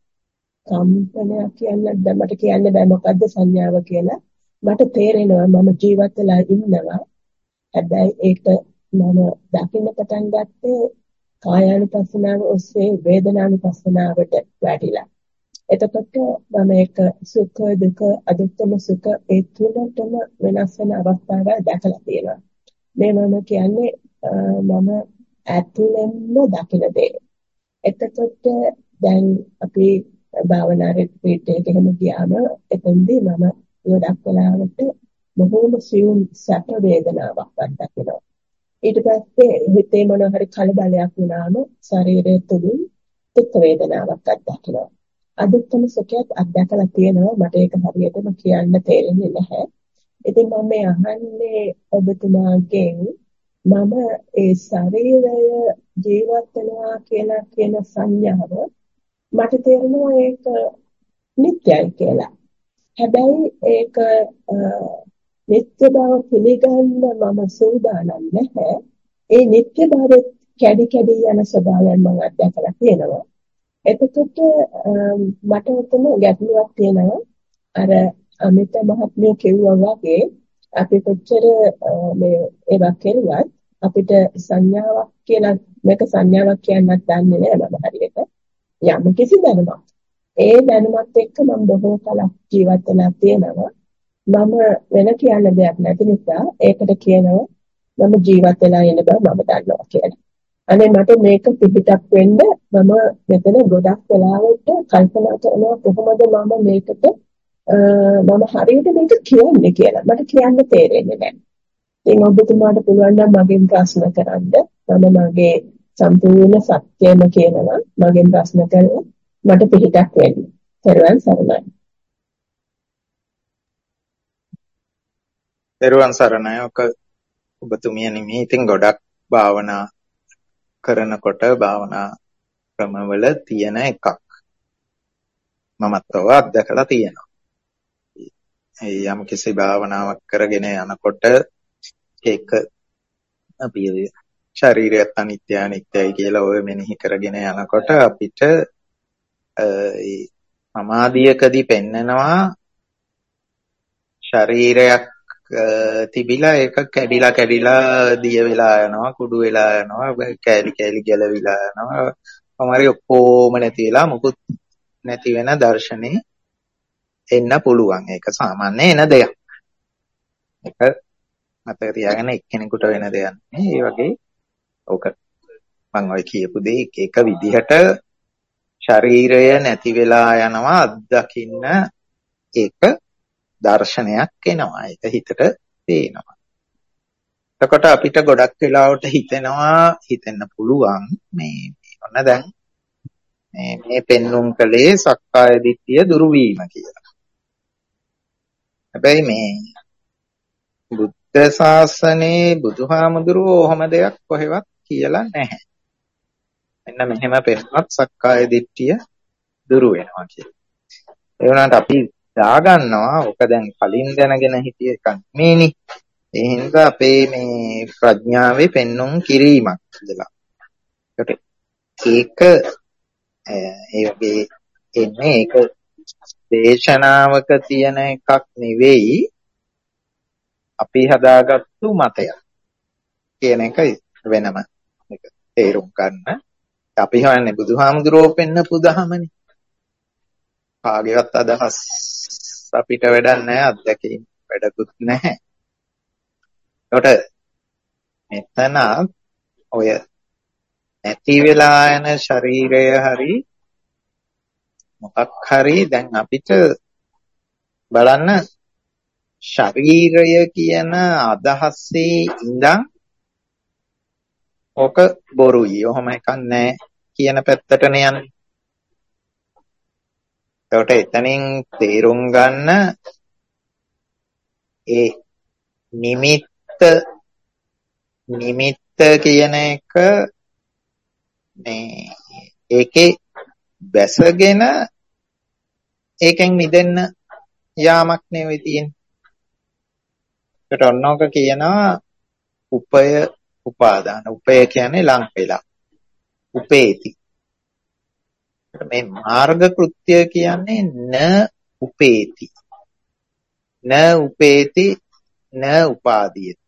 කම්පනයක් මට කියන්න බෑ මොකද්ද සංඥාව කියලා. මට තේරෙනවා මම ජීවත් වෙලා ඉන්නවා. හැබැයි ඒක මම දකින්න පටන් ගත්තේ කායානුපස්සනාව ඔස්සේ වේදනානුපස්සනාවට වැටිලා. එතකොට මම ඒක සුඛ දුක අදුක්කම සුඛ ඒ තුනටම වෙනස් වෙන අවස්ථාවල් දැකලා තියෙනවා. මේ මම කියන්නේ මම ඇතුළෙන්ම දකින දේ. එතකොට දැන් අපි භාවනා රිට්‍රීට් එකකට ගියාම එතෙන්දී මම ගොඩක් වෙලාවට බොහෝම සියුම් සැප වේදනාවක් අත්දකිනවා. ඊට පස්සේ හිතේ මොන හරි කලබලයක් වුණාම ශරීරය තුලින් දුක් වේදනාවක් අත්දකිනවා. අදුක්කම සුඛයක් අත්දකලා තියෙනවා. මට ඒක හරියටම කියන්න තේරෙන්නේ නැහැ. ඉතින් මම මේ අහන්නේ ඔබතුමාගෙන් මම ඒ ශරීරය ජීවත් වෙනවා කියලා කියන සංඥාව මට තේරෙනවා ඒක නිත්‍යයි කියලා. හැබැයි ඒක නිත්‍ය බව පිළිගන්න මම සූදානම් නැහැ. ඒ නිත්‍ය බව කැඩි කැඩි යන ස්වභාවයෙන් මම අත්දැකලා තියෙනවා. එතකොට මට උතන ගැටලුවක් තියෙනවා. අර අමිත මහත්මිය කිව්වා වගේ අපි කොච්චර මේ ඒවා කෙරුවත් අපිට සංඥාවක් කියලා මේක සංඥාවක් කියන්නත් දන්නේ නැහැ මම හරියට. යම් කිසි දැනුමක්. ඒ දැනුමත් එක්ක මම බොහෝ කලක් ජීවත් වෙලා තියෙනවා. මම වෙන කියන්න දෙයක් නැති නිසා ඒකට කියනවා මම ජීවත් වෙලා ඉන්න බව මම දන්නවා කියලා. අනේ මට මේක පිටක් වෙන්න මම මෙතන ගොඩක් වෙලාවට කල්පනා කරනවා කොහොමද මම මේකට මම හරියට මේක කියන්නේ කියලා. මට කියන්න තේරෙන්නේ නැහැ. ඉතින් ඔබතුමාට පුළුවන් නම් මගෙන් ප්‍රශ්න කරන්න. මම මගේ සම්පූර්ණ සත්‍යම කියනවා. මගෙන් ප්‍රශ්න කරලා මට පිටක් වෙන්න. තෙරුවන් සරණයි.
තෙරුවන් සරණයි. ඔබතුමිය නෙමෙයි. ඉතින් ගොඩක් භාවනා කරනකොට භාවනා ක්‍රමවල තියෙන එකක්. මමත් ඔව අත්දකලා තියෙනවා. යම් කිසි භාවනාවක් කරගෙන යනකොට ඒක අපි ශරීරයත් අනිත්‍ය අනිත්‍යයි කියලා ඔය මෙනෙහි කරගෙන යනකොට අපිට සමාධියකදී පෙන්නනවා ශරීරයක් තිබිලා ඒක කැඩිලා දිය වෙලා යනවා, කුඩු වෙලා යනවා, කැලි ගැලවිලා යනවා. කොහොමරි ඔක්කොම නැති වෙලා මුකුත් නැති වෙන දර්ශනේ එන්න පුළුවන්. ඒක සාමාන්‍ය එන දෙයක්. ඒක මතක තියාගන්න එක්කෙනෙකුට වෙන දෙයක් නෙවෙයි. ඒ වගේ ඕක මම ඔය කියපු දේ එක විදිහට ශරීරය නැති වෙලා යනවා අත්දකින්න ඒක දර්ශනයක් එනවා. ඒක හිතට පේනවා. එතකොට අපිට ගොඩක් වෙලාවට හිතෙන්න පුළුවන් මේ ඔන්න දැන් මේ පෙන්눔 කලේ සක්කාය දිට්ඨිය දුරු වීම කියලා. හැබැයි මේ බුද්ධ ශාසනයේ බුදුහාමුදුරුවෝ ඔහොම දෙයක් කොහෙවත් කියලා නැහැ. මෙන්න මෙහෙම පෙන්වත් සක්කාය දිට්ඨිය දුරු වෙනවා කියලා. ඒ වුණාට අපි දාගන්නවා ඔක දැන් කලින් දැනගෙන හිටිය එකක් නෙමෙයිනේ. ඒ හින්දා අපේ මේ ප්‍රඥාවේ පෙන්눔 කිරීමක් කියලා. ඒක ඒ වගේ එන්නේ ඒක දේශනාවක තියෙන එකක් නෙවෙයි අපි හදාගත්තු මතයක් කියන එක වෙනම එක තේරුම් ගන්න. අපි හොයන්නේ බුදුහාමුදුරුවෝ පෙන්නපු දහමනේ. කාගේවත් අදහස් අපිට වැඩක් නැහැ, අත්දැකීම් වැඩකුත් නැහැ. ඒකට මෙතන ඔය නැති වෙලා යන ශරීරය හරි මොකක් හරි දැන් අපිට බලන්න ශරීරය කියන අදහසේ ඉඳන් ඕක බොරුයි. ඔහොම එකක් නැහැ කියන පැත්තටනේ යන්නේ. ඒකට එතනින් තේරුම් ගන්න ඒ නිමිත්ත කියන එක මේ ඒකේ බැසගෙන ඒකෙන් මිදෙන්න යාමක් නෙවෙයි තියෙන්නේ. ඒකට ඔන්නෝක කියනවා උපය උපාදාන. උපය කියන්නේ ලං වෙලා. උපේති. මේ මාර්ග කෘත්‍ය කියන්නේ න උපේති. න උපේති න උපාදීයති.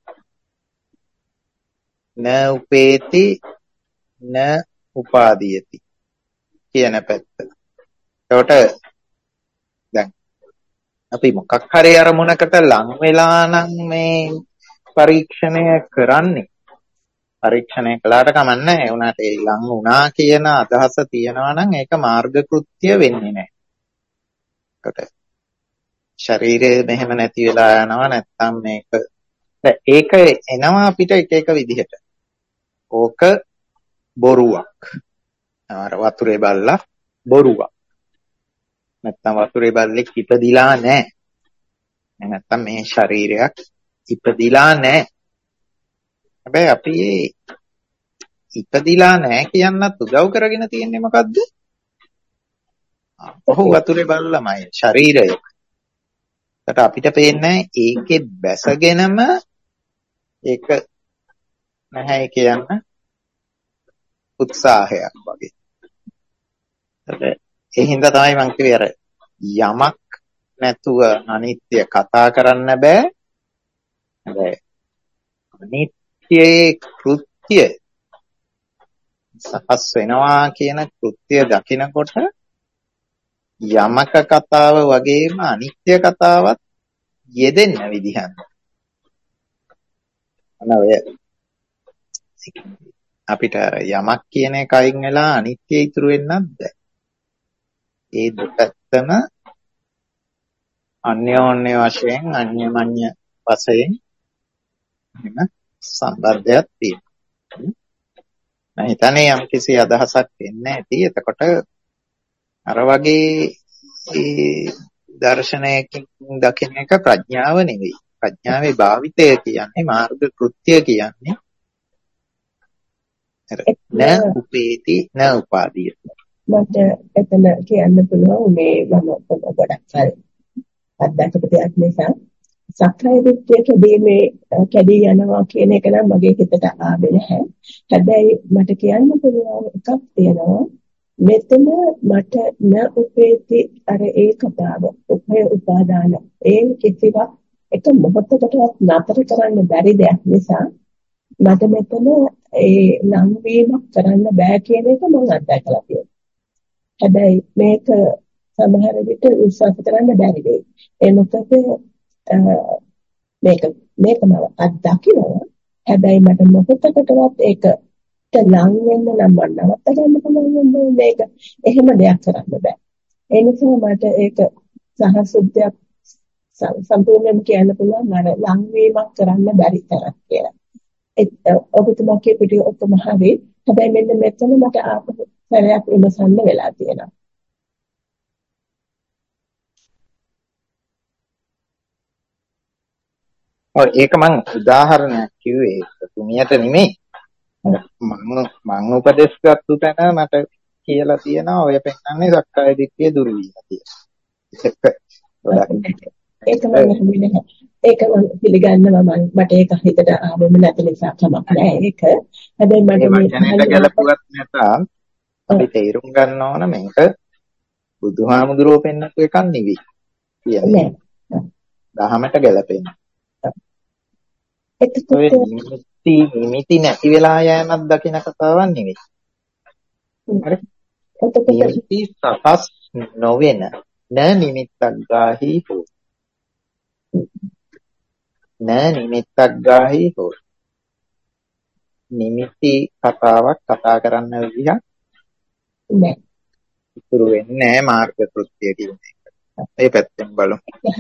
න උපේති න උපාදීයති කියන පැත්ත. ඒකට දැන් අපි මොකක් හරි අරමුණකට ලං වෙලා නම් මේ පරීක්ෂණය කරන්නේ. පරීක්ෂණය කළාට කමන්නේ නැහැ. ඒ උනාට ඒ ලං වුණා කියන අදහස තියනවා නම් ඒක මාර්ග කෘත්‍ය වෙන්නේ නැහැ. ඒකට ශරීරය මෙහෙම නැති වෙලා යනවා නැත්නම් ඒක එනවා අපිට එක විදිහට. ඕක බොරුවක්. අර වතුරේ බල්ලා බොරුවක්. නැත්නම් වතුරේ බල්ලෙක් ඉපදිලා නැහැ. නැත්නම් මේ ශරීරයක් ඉපදිලා නැහැ. හැබැයි අපි ඉපදිලා නැහැ කියන්නත් උදව් කරගෙන තියෙන්නේ මොකද්ද? ඔහු වතුරේ බල්ලමයි ශරීරය. ඒකට අපිට පේන්නේ ඒකේ බැසගෙනම ඒක නැහැ කියන්න උත්සාහයක් වගේ. ඒ හින්දා තමයි මම කිව්වේ අර යමක් නැතුව අනිත්‍ය කතා කරන්න බෑ. හැබැයි අනිත්‍යයේ කෘත්‍ය සකස් වෙනවා කියන කෘත්‍ය දකිනකොට යමක කතාව වගේම අනිත්‍ය කතාවත් යෙදෙන්න විදිහක්. අපිට යමක් කියන එක අයින් වෙලා අනිත්‍ය ඉතුරු වෙන්නත් බෑ. ඒ දෙකම අන්‍යෝන්‍ය වශයෙන් අන්‍යමඤ්ඤ වශයෙන් එන සම්බන්ධයක් තියෙනවා. මම හිතන්නේ යම් කිසි අදහසක් එන්නේ ඇති. එතකොට අර වගේ දර්ශනයකින් දකින්න එක ප්‍රඥාව නෙවෙයි. ප්‍රඥාවේ භාවිතය කියන්නේ මාර්ග කෘත්‍ය කියන්නේ න උපේති න උපාදීයති.
මට එතන කියන්න පුළුවන් මේ මම ගොඩක් කල් අත්දැකපු දෙයක් නිසා සක්‍රිය දිට්ඨිය කැඩී යනවා කියන එක නම් මගේ හිතට ආවේ නැහැ. හැබැයි මට කියන්න පුළුවන් එකක් තියෙනවා. මෙතන මට න උපේති අර ඒකතාව උපේ උපාදාන ඒ කිසිවක් එක මොහොතකටවත් නතර කරන්න බැරි දෙයක් නිසා මට මෙතන ඒ ලංවීමක් කරන්න බෑ කියන එක මම අත්දැකලා තියෙනවා. හැබැයි මේක සමහර විට විශ්වාස කරන්න බැරි වෙයි. ඒ මොකද මේක මම අත්දකිනවා. හැබැයි මට මොහොතකටවත් ඒක ලං වෙන්න නම් නවත්ත ගන්න පුළුවන් මේක. එහෙම දෙයක් කරන්න බෑ. ඒ නිසා මට ඒක සහසුද්ධයක් සම්පූර්ණයෙන් කියන්න පුළුවන් මම ලංවීමක් කරන්න බැරි තරක් කියලා. ඔබතුමා කියපිටි ඔක්කොම හරි. හැබැයි මෙන්න මෙතන මට ආපහු සැරයක් විමසන්න වෙලා තියෙනවා.
ඔය ඒක මං උදාහරණයක් කිව්වේ තුමියට නෙමෙයි. මං උපදෙස් ගත්තු තැන මට කියලා තියෙනවා ඔය පෙන්නන්නේ සක්කාය දිට්ඨිය දුරු වීම කියලා.
ඒක මම හිතන්නේ ඒක මම පිළිගන්නවා මට ඒක හිතට ආවෙම නැති නිසා කමක් නැහැ ඒක. හැබැයි මට
මේ වචනයට ගැලපුවත් නැතත් අපි තේරුම් ගන්න ඕන මේක බුදුහාමුදුරුවෝ පෙන්නපු එකක් නෙවෙයි. කියන්නේ දහමට ගැලපෙන.
එතකොට
නිමිති නැති වෙලා යෑමක් දකින කතාවක් නෙවෙයි. හරි? නිමිති සකස් නොවෙන න නිමිත්තක් ගාහි හෝ න නිමිත්තක් ගාහි හෝ නිමිති කතාවක් කතා කරන්න විදිහක්
නෑ.
ඉතුරු වෙන්නේ නැහැ මාර්ග කෘත්‍ය කියන එක. ඒ පැත්තෙන් බලමු.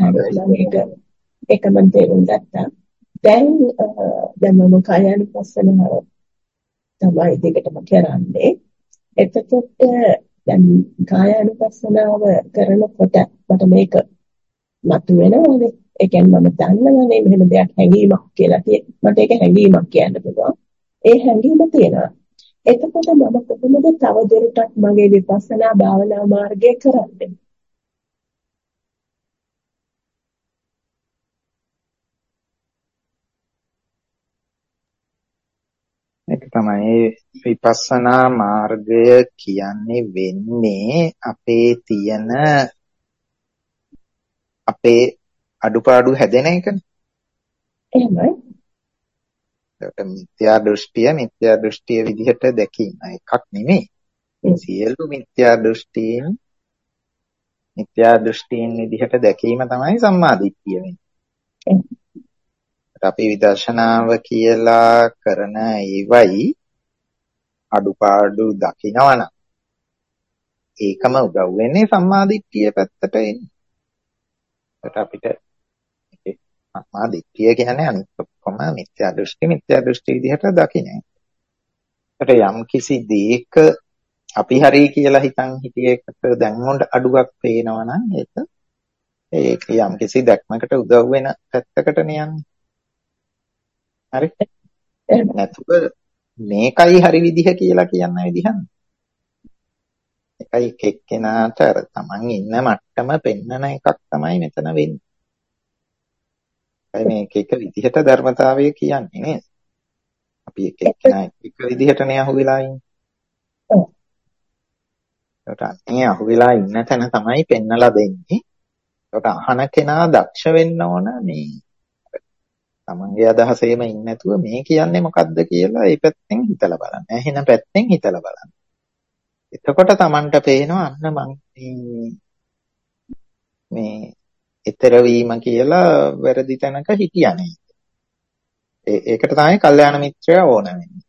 ඒක මම තේරුම් ගත්තා. දැන් මම කායानुපස්සනාව තමයි දෙකටම කරන්නේ. එතකොට දැන් කායानुපස්සනාව කරනකොට මට මේක මතුවෙනවානේ. ඒ කියන්නේ මම දන්නවානේ මෙහෙම දෙයක් හැඟීමක් කියලා. මට ඒක හැඟීමක් කියන්න පුළුවන්. ඒ හැඟීම තියෙනවා. එතකොට මම කොහොමද තව දුරටත් මගේ විපස්සනා භාවනා මාර්ගය කරන්නේ?
ඒක තමයි විපස්සනා මාර්ගය කියන්නේ වෙන්නේ අපේ තියෙන අපේ අඩුපාඩු හැදෙන එකනේ.
එහෙමයි.
ඒකට මිත්‍යා දෘෂ්ටිය විදිහට දැකීම එකක් නෙමෙයි. සියලු මිත්‍යා දෘෂ්ටීන් විදිහට දැකීම තමයි සම්මා දිට්ඨිය වෙන්නේ. අපි විදර්ශනාව කියලා කරන ඒවයි අඩුපාඩු දකිනවනම් ඒකම උදව් වෙන්නේ සම්මා දිට්ඨිය පැත්තට එන්නේ. ඒකට අපිට සම්මා දිට්ඨිය කියන්නේ අනිත් ඔක්කොම මිත්‍යා දෘෂ්ටි විදිහට දකින්නේ. ඒකට යම් කිසි දෙයක අපි හරි කියලා හිතන් හිටියේකට දැන් උන්ට අඩුවක් පේනවා නම් ඒක යම් කිසි දැක්මකට උදව් වෙන පැත්තකට යන්නේ. හරි. නැතුව මේකයි හරි විදිහ කියලා කියන්න විදිහක් නෑ. ඒකයි එක්කෙනාට අර තමන් ඉන්න මට්ටම පෙන්නන එකක් තමයි මෙතන වෙන්නේ. ඒ මේක එක විදිහට ධර්මතාවය කියන්නේ නේද? අපි එක්කෙනා එක විදිහටනේ අහුවෙලා ඉන්නේ. ඒකට අන්නේ අහුවෙලා ඉන්න තැන තමයි පෙන්නලා දෙන්නේ. ඒකට අහන කෙනා දක්ෂ වෙන්න ඕන මේ තමන්ගේ අදහසේම ඉන්නේ නැතුව මේ කියන්නේ මොකද්ද කියලා ඒ පැත්තෙන් හිතලා බලන්න. එහෙන පැත්තෙන් හිතලා බලන්න. එතකොට තමන්ට පේනවා අන්න මං මේ ඊතර වීම කියලා වැරදි තැනක හිටියානේ. ඒකට තමයි කල්යාණ මිත්‍රය ඕන වෙන්නේ.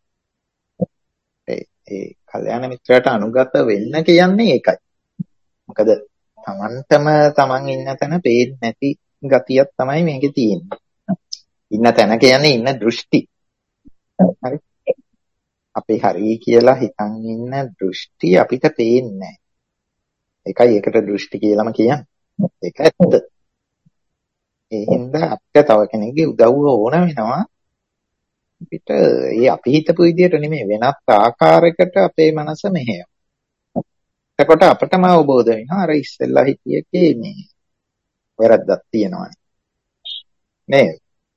ඒ කල්යාණ මිත්‍රයට අනුගත වෙන්න කියන්නේ ඒකයි. මොකද තමන්ටම තමන් ඉන්න තැන පේන්නේ නැති ගතියක් තමයි මේකේ තියෙන්නේ. ඉන්න තැන කියන්නේ ඉන්න දෘෂ්ටි. හරි. අපි හරි කියලා හිතන් ඉන්න දෘෂ්ටි අපිට පේන්නේ නැහැ. ඒකයි ඒකට දෘෂ්ටි කියලාම කියන්නේ. ඒක ඇත්ත. ඒ හින්දා අපිට තව කෙනෙක්ගේ උදව්ව ඕන වෙනවා. අපිට ඒ අපි හිතපු විදිහට නෙමෙයි වෙනත් ආකාරයකට අපේ මනස මෙහෙයව. එතකොට අපටම අවබෝධ වෙනවා අර ඉස්සෙල්ලා හිටිය එකේ මේ වැරද්දක් තියෙනවානේ. නේද?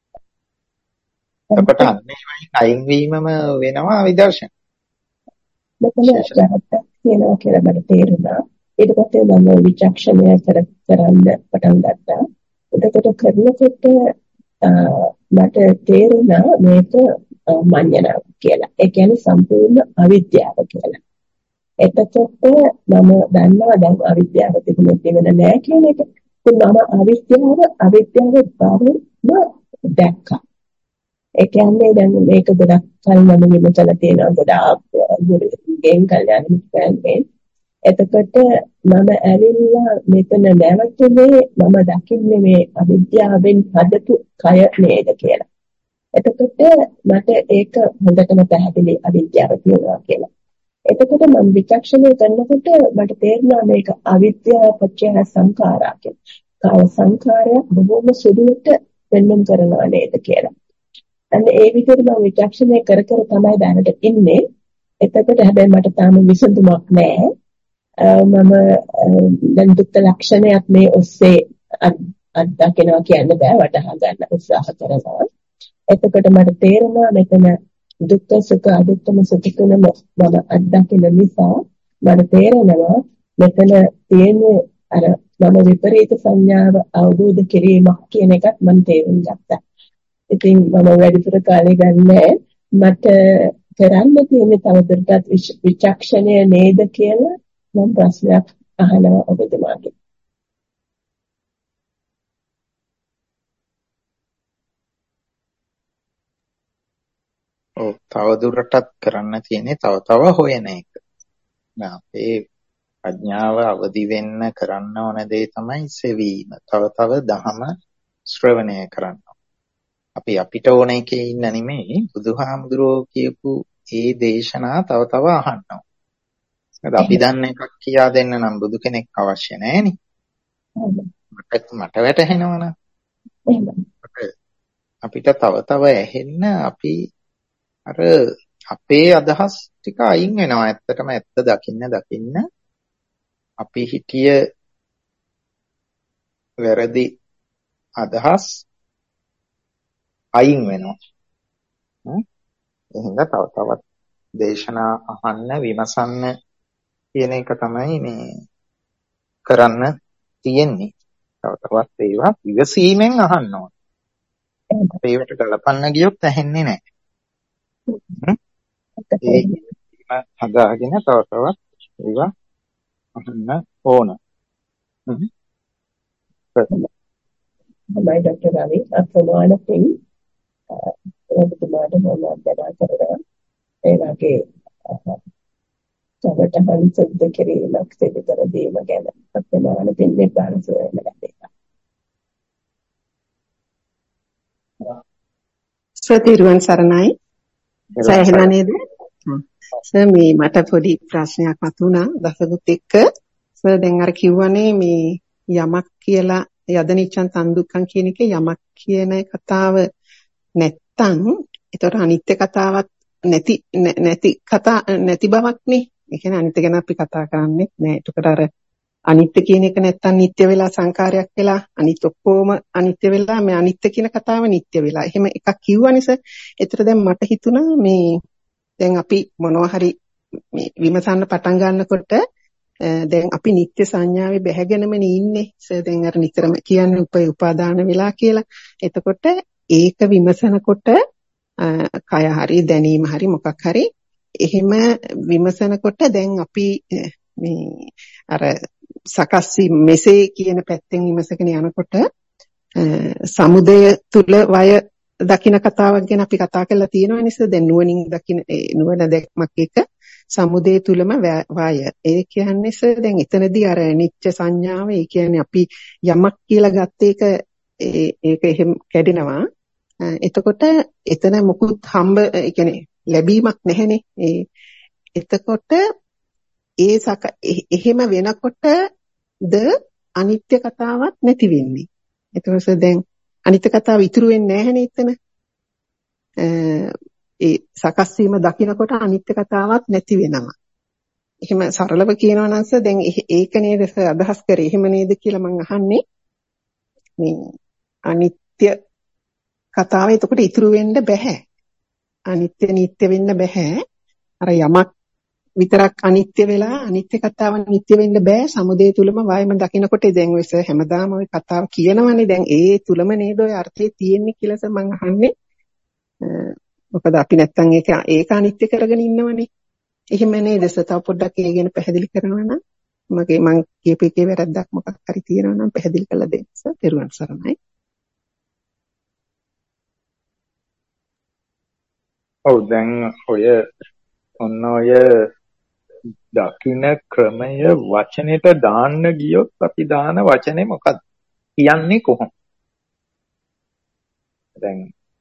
එතකොට අන්නේ වයින් අයින් වීමම වෙනවා විදර්ශන.
මෙතන වැරද්දක් තියෙනවා කියලා මට තේරුණා. ඊට පස්සේ මම විචක්ෂණය කරන්න පටන් ගත්තා. එතකොට කරනකොට මට තේරුණා මේක මඤ්ඤණාව කියලා. ඒ කියන්නේ සම්පූර්ණ අවිද්‍යාව කියලා. එතකොට මම දන්නවා දැන් අවිද්‍යාව තිබුණේ නැහැ කියන එක. මම අවිද්‍යාව බවම දැක්කා. ඒ කියන්නේ දැන් මේක ගොඩක් කල් මම විමසලා තියෙනවා ගොඩාක් ගුරුගෙන් කල්යනා මිත්‍රයන්ගෙන්. එතකොට මම ඇවිල්ලා මෙතන නැවතුනේ මම දකින්නේ මේ අවිද්‍යාවෙන් හදපු කය නේද කියලා. එතකොට මට ඒක හොඳටම පැහැදිලි අවිද්‍යාව කියනවා කියලා. එතකොට මම විචක්ෂණය කරනකොට මට තේරුණා මේක අවිද්‍යාව පත්‍ය සංඛාරා කියලා. සංඛාරය බොහොම සුළුට වෙන්නම් කරනවා නේද කියලා. අන්න ඒ විදිහට මම විචක්ෂණය කර තමයි දැනට ඉන්නේ. එතකොට හැබැයි මට තාම විසඳුමක් නැහැ. මම දැන් දුක්ඛ ලක්ෂණයක් මේ ඔස්සේ අත්දකිනවා කියන්න බෑ වටහා ගන්න උත්සාහ කරනවා. එතකොට මට තේරෙනවා මෙතන දුක්ඛ සුඛ අදුක්ඛම සුඛ තුනම මම අත්දකින නිසා මට තේරෙනවා මෙතන තියෙන අර මම විපරීත සංඥාව අවබෝධ කිරීමක් කියන එකත් මම තේරුම් ගත්තා. ඉතින් මම වැඩිපුර කාලේ ගන්නෑ. මට කරන්න තියෙන්නේ තවදුරටත් විචක්ෂණය නේද කියලා මම ප්‍රශ්නයක් අහනවා ඔබතුමාගෙන්.
ඔව් තවදුරටත් කරන්න තියෙන්නේ තව හොයන එක. අපේ ප්‍රඥාව අවදි වෙන්න කරන්න ඕන දේ තමයි සෙවීම. තව දහම ශ්‍රවණය කරන්න. අපි අපිට ඕන එකේ ඉන්න නෙමෙයි බුදුහාමුදුරුවෝ කියපු ඒ දේශනා තව අහන්න. අපි දන්න එකක් කියා දෙන්න නම් බුදු කෙනෙක් අවශ්‍ය නැහැනේ. මට වැටහෙනවනේ. අපිට තව ඇහෙන්න අපි අර අපේ අදහස් ටික අයින් වෙනවා. ඇත්තටම ඇත්ත දකින්න අපි හිතිය වැරදි අදහස් අයින් වෙනවා. එහෙනම් තවත් දේශනා අහන්න විමසන්න කියන එක තමයි මේ කරන්න තියෙන්නේ. තවත් ඒවා විවසීමෙන් අහන්න ඕන. ඒවට ගලපන්න ගියොත් ඇහෙන්නේ නැහැ. ඒ හදාගෙන තවත් ඒවා අහන්න ඕන.
මම ඩොක්ටර් රවි අප්‍රමාණකින් ඔබතුමාට මම අදලා කරනවා. ඒ වගේ සමතහන් සුද්ධ කිරීමක් සිදු කර දීම ගැන අප්‍රමාණ දෙන්නේ පාරසෝයන ලැබෙනවා.
ස්වතිරුවන් සරණයි. සෑහෙලා නේද? සර් මේ මට පොඩි ප්‍රශ්නයක් වතුණා දසගුත් එක්ක. සර් දැන් අර කිව්වනේ මේ යමක් කියලා යදනිච්ඡන් තන්දුක්ඛන් කියන එකේ යමක් කියන කතාව නැත්තම් ඒතර අනිත්‍ය කතාවක් නැති බවක් නේ. ඒ කියන්නේ අනිත්‍ය ගැන අපි කතා කරන්නේ නෑ. ඒකට අර අනිත්‍ය කියන එක නැත්තම් නිට්ටය වෙලා සංකාරයක් වෙලා අනිත් ඔක්කොම අනිත්‍ය වෙලා මේ අනිත්‍ය කියන කතාව නිට්ටය වෙලා. එහෙම එකක් කිව්වනේ සර්. ඒතර දැන් මට හිතුණා මේ දැන් අපි මොනවා හරි මේ විමසන්න පටන් ගන්නකොට දැන් අපි නිත්‍ය සංඥාවේ බැහැගෙනම ඉන්නේ. සර් දැන් අර නිතරම කියන්නේ උපාදාන වෙලා කියලා. එතකොට ඒක විමසනකොට කය හරි දැනීම හරි මොකක් හරි එහෙම විමසනකොට දැන් අපි මේ අර සකස් මෙසේ කියන පැත්තෙන් විමසගෙන යනකොට සමුදය තුල වය දකින්න කතාවක් ගැන අපි කතා කරලා තියෙනවා නිසා දැන් නුවණින් දකින්න නුවණ දැක්මක් එක සමුදය තුලම වය. ඒ කියන්නේ දැන් එතනදී අර නිත්‍ය සංඥාව ඒ කියන්නේ අපි යමක් කියලා ගත්ත එක ඒක එහෙම කැඩෙනවා. එතකොට එතන මොකුත් හම්බ ඒ කියන්නේ ලැබීමක් නැහැනේ. එතකොට එහෙම වෙනකොටද අනිත්‍ය කතාවක් නැති වෙන්නේ. එතකොට දැන් අනිත්‍ය කතාව ඉතුරු වෙන්නේ නැහැනේ එතන. ඒ සකස් වීම දකිනකොට අනිත්‍ය කතාවක් නැති වෙනවා. එහෙම සරලව කියනවා නම් සර් දැන් ඒක නේද සර් අදහස් කරේ එහෙම නේද කියලා මම අහන්නේ. මේ අනිත්‍ය කතාව එතකොට ඉතුරු වෙන්න බෑ. අනිත්‍ය නිට්ටය වෙන්න බෑ. අර යමක් විතරක් අනිත්‍ය වෙලා අනිත්‍ය කතාව නිට්ටය වෙන්න බෑ. සමුදය තුලම වයම දකිනකොට දැන් ඔය සර් හැමදාම ওই කතාව කියනවනේ. දැන් ඒ තුලම නේද ඔය අර්ථය තියෙන්නේ කියලා සර් මම අහන්නේ. මොකද අපි නැත්තම් ඒක අනිත්‍ය කරගෙන ඉන්නවනේ. එහෙම නේද සර්? තව පොඩ්ඩක් ඒ ගැන පැහැදිලි කරනවා නම් මම කියපු එකේ වැරද්දක් මොකක් හරි තියෙනවා නම් පැහැදිලි කරලා දෙන්න සර්. පෙරුවන් සරණයි.
ඔව් දැන් ඔන්න ඔය දකින්න ක්‍රමය වචනෙට දාන්න ගියොත් අපි දාන වචනේ මොකක්ද? කියන්නේ කොහොමද? දැන්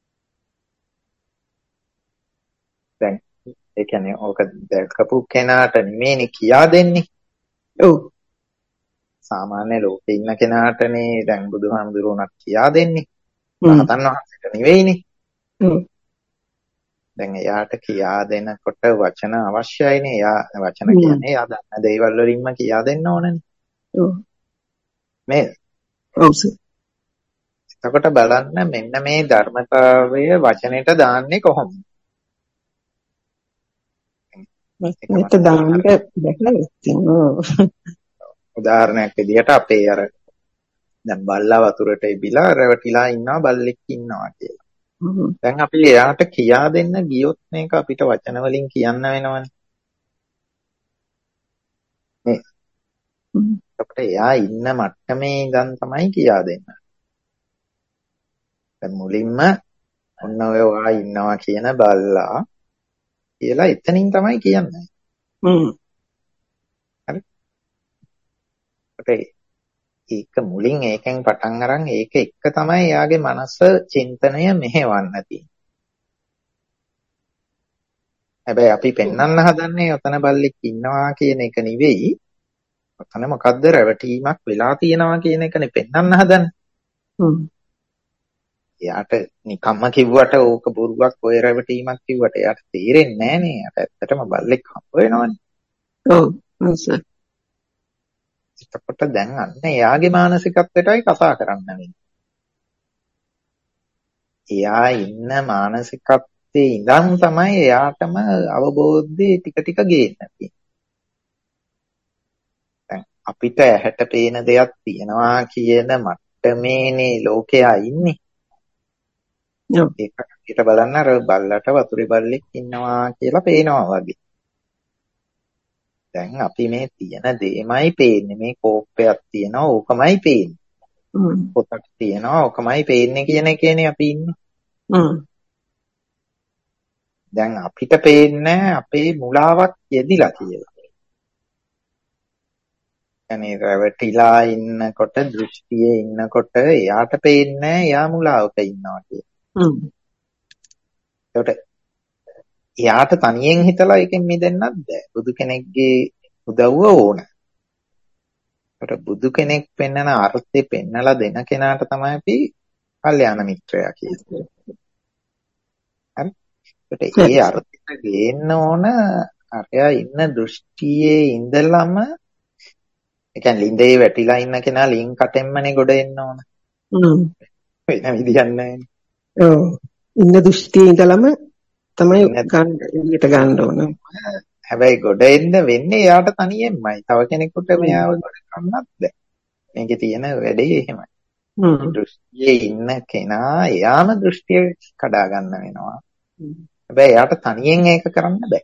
ඒ කියන්නේ ඕක දැකපු කෙනාට නෙමෙයිනේ කියා දෙන්නේ.
ඔව්.
සාමාන්‍ය ලෝකේ ඉන්න කෙනාටනේ දැන් බුදුහාමුදුරුවෝණක් කියා දෙන්නේ. රහතන් වහන්සේට නෙවෙයිනේ. දැන් එයාට කියා දෙනකොට වචන අවශ්‍යයිනේ. එයා වචන කියන්නේ එයා දන්න දේවල් වලින්ම කියා දෙන්න ඕනනේ.
ඔව්.
මේ
ඔව් සර්.
එතකොට බලන්න මෙන්න මේ ධර්මතාවය වචනෙට දාන්නේ කොහොමද?
මේක දාන්න බැහැ.
උදාහරණයක් විදිහට අපේ අර දැන් බල්ලා වතුරට ඉබිලා රැවටිලා ඉන්නවා බල්ලෙක් ඉන්නවා කියලා. දැන් අපි එයාට කියා දෙන්න ගියොත් මේක අපිට වචන වලින් කියන්න වෙනවනේ. මේ අපිට එයා ඉන්න මට්ටමේ ඉඳන් තමයි කියා දෙන්න. දැන් මුලින්ම ඔන්න ඔයා ඉන්නවා කියන බල්ලා කියලා එතනින් තමයි කියන්නේ. හරි. ඒක මුලින් ඒකෙන් පටන් අරන් ඒක එක තමයි එයාගේ මනස චින්තනය මෙහෙවන්න තියෙන්නේ. හැබැයි අපි පෙන්වන්න හදන්නේ ඔතන බල්ලෙක් ඉන්නවා කියන එක නෙවෙයි. ඔතන මොකද්ද රැවටීමක් වෙලා තියෙනවා කියන එකනේ පෙන්වන්න හදන්නේ. එයාට නිකම්ම කිව්වට ඕක බොරුවක් ඔය රැවටීමක් කිව්වට එයාට තේරෙන්නේ නැහනේ. එයාට ඇත්තටම බල්ලෙක් හම්බ වෙනවනේ.
ඔව්. සර්.
එතකොට දැන් අන්න එයාගේ මානසිකත්වයටයි කතා කරන්න වෙන්නේ. එයා ඉන්න මානසිකත්වයේ ඉඳන් තමයි එයාටම අවබෝධය ටික ටික ගේන්න තියෙන්නේ. දැන් අපිට ඇහැට පේන දෙයක් තියෙනවා කියන මට්ටමේනේ ලෝකයා ඉන්නේ. ඒක බලන්න අර බල්ලට වතුරේ බල්ලෙක් ඉන්නවා කියලා පේනවා වගේ. දැන් අපි මේ තියෙන දෙයමයි පේන්නේ. මේ කෝප්පයක් තියෙනවා ඕකමයි පේන්නේ. පොතක් තියෙනවා ඕකමයි පේන්නේ කියන එකේනේ අපි ඉන්නේ. දැන් අපිට පේන්නේ අපේ මුලාවක් යෙදිලා කියලා. يعني රැවටිලා ඉන්නකොට දෘෂ්ටියේ ඉන්නකොට එයාට පේන්නේ එයා මුලාවක ඉන්නවා කියලා. ඒකට එයාට තනියෙන් හිතලා එකෙන් මිදෙන්නත් බෑ. බුදු කෙනෙක්ගේ උදව්ව ඕන. ඒකට බුදු කෙනෙක් පෙන්වන අර්ථය පෙන්නලා දෙන කෙනාට තමයි අපි කල්යාණ මිත්‍රයා කියන්නේ. හරි. ඒකට ඒ අර්ථයට ගේන්න ඕන අරයා ඉන්න දෘෂ්ටියේ ඉඳලම ඒ කියන්නේ ලිඳේ වැටිලා ඉන්න කෙනා ලින් කටෙන්මනේ ගොඩ එන්න ඕන. වෙන විදියක් නැහැ.
ඔව්. ඉන්න දෘෂ්ටියේ ඉඳලම තමයි එළියට ගන්න ඕන.
හැබැයි ගොඩ එන්න වෙන්නේ එයාට තනියෙන්මයි. තව කෙනෙකුට මෙයාව ගොඩ ගන්නත් බෑ. මේකේ තියෙන වැඩේ එහෙමයි. දෘෂ්ටියේ ඉන්න කෙනා එයාම දෘෂ්ටිය කඩා ගන්න වෙනවා. හැබැයි එයාට තනියෙන් ඒක කරන්න බෑ.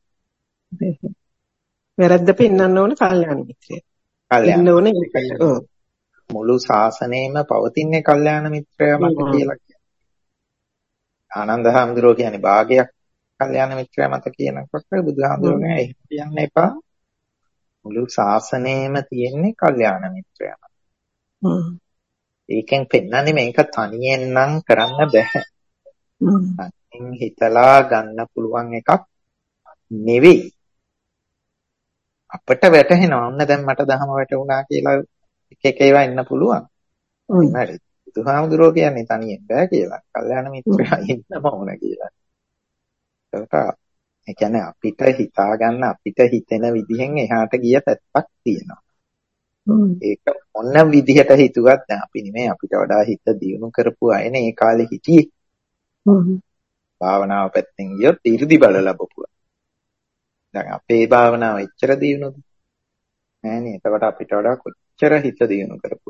වැරද්ද පෙන්වන්න ඕන කල්යාණ මිත්‍රය.
කල්යාණ
ඕන
මුළු ශාසනයෙම පවතින්නේ කල්යාණ මිත්‍රයා මත කියලා කියනවා. ආනන්ද හාමුදුරුවෝ කියන්නේ භාගයක් කල්යාණ මිත්‍රයා මත කියනකොට බුදුහාමුදුරුවෝ එහෙම කියන්න එපා. මුළු ශාසනයෙම තියෙන්නේ කල්යාණ මිත්‍රයා මත. ඒකෙන් පෙන්නන්නේ මේක තනියෙන් නම් කරන්න බෑ. තනියෙන් හිතලා ගන්න පුළුවන් එකක් නෙවෙයි. අපිට වැටහෙනවා ඔන්න දැන් මට දහම වැටුණා කියලා එක ඒවා ඉන්න පුළුවන්. හරි. බුදුහාමුදුරුවෝ කියන්නේ තනියෙන් බෑ කියලා. කල්යාණ මිත්‍රයා ඉන්නම ඕන කියලා. ඒ කියන්නේ අපිට හිතා ගන්න අපිට හිතෙන විදිහෙන් එහාට ගිය පැත්තක් තියෙනවා. ඒක මොන විදිහට හිතුවත් දැන් අපි නෙමෙයි අපිට වඩා හිත දියුණු කරපු අයනේ ඒ කාලේ හිටියේ. භාවනාව පැත්තෙන් ගියොත් 이르දි බල ලැබපුවා. දැන් අපේ භාවනාව එච්චර දියුණුද? නෑනේ. එතකොට අපිට වඩා කොච්චර හිත දියුණු කරපු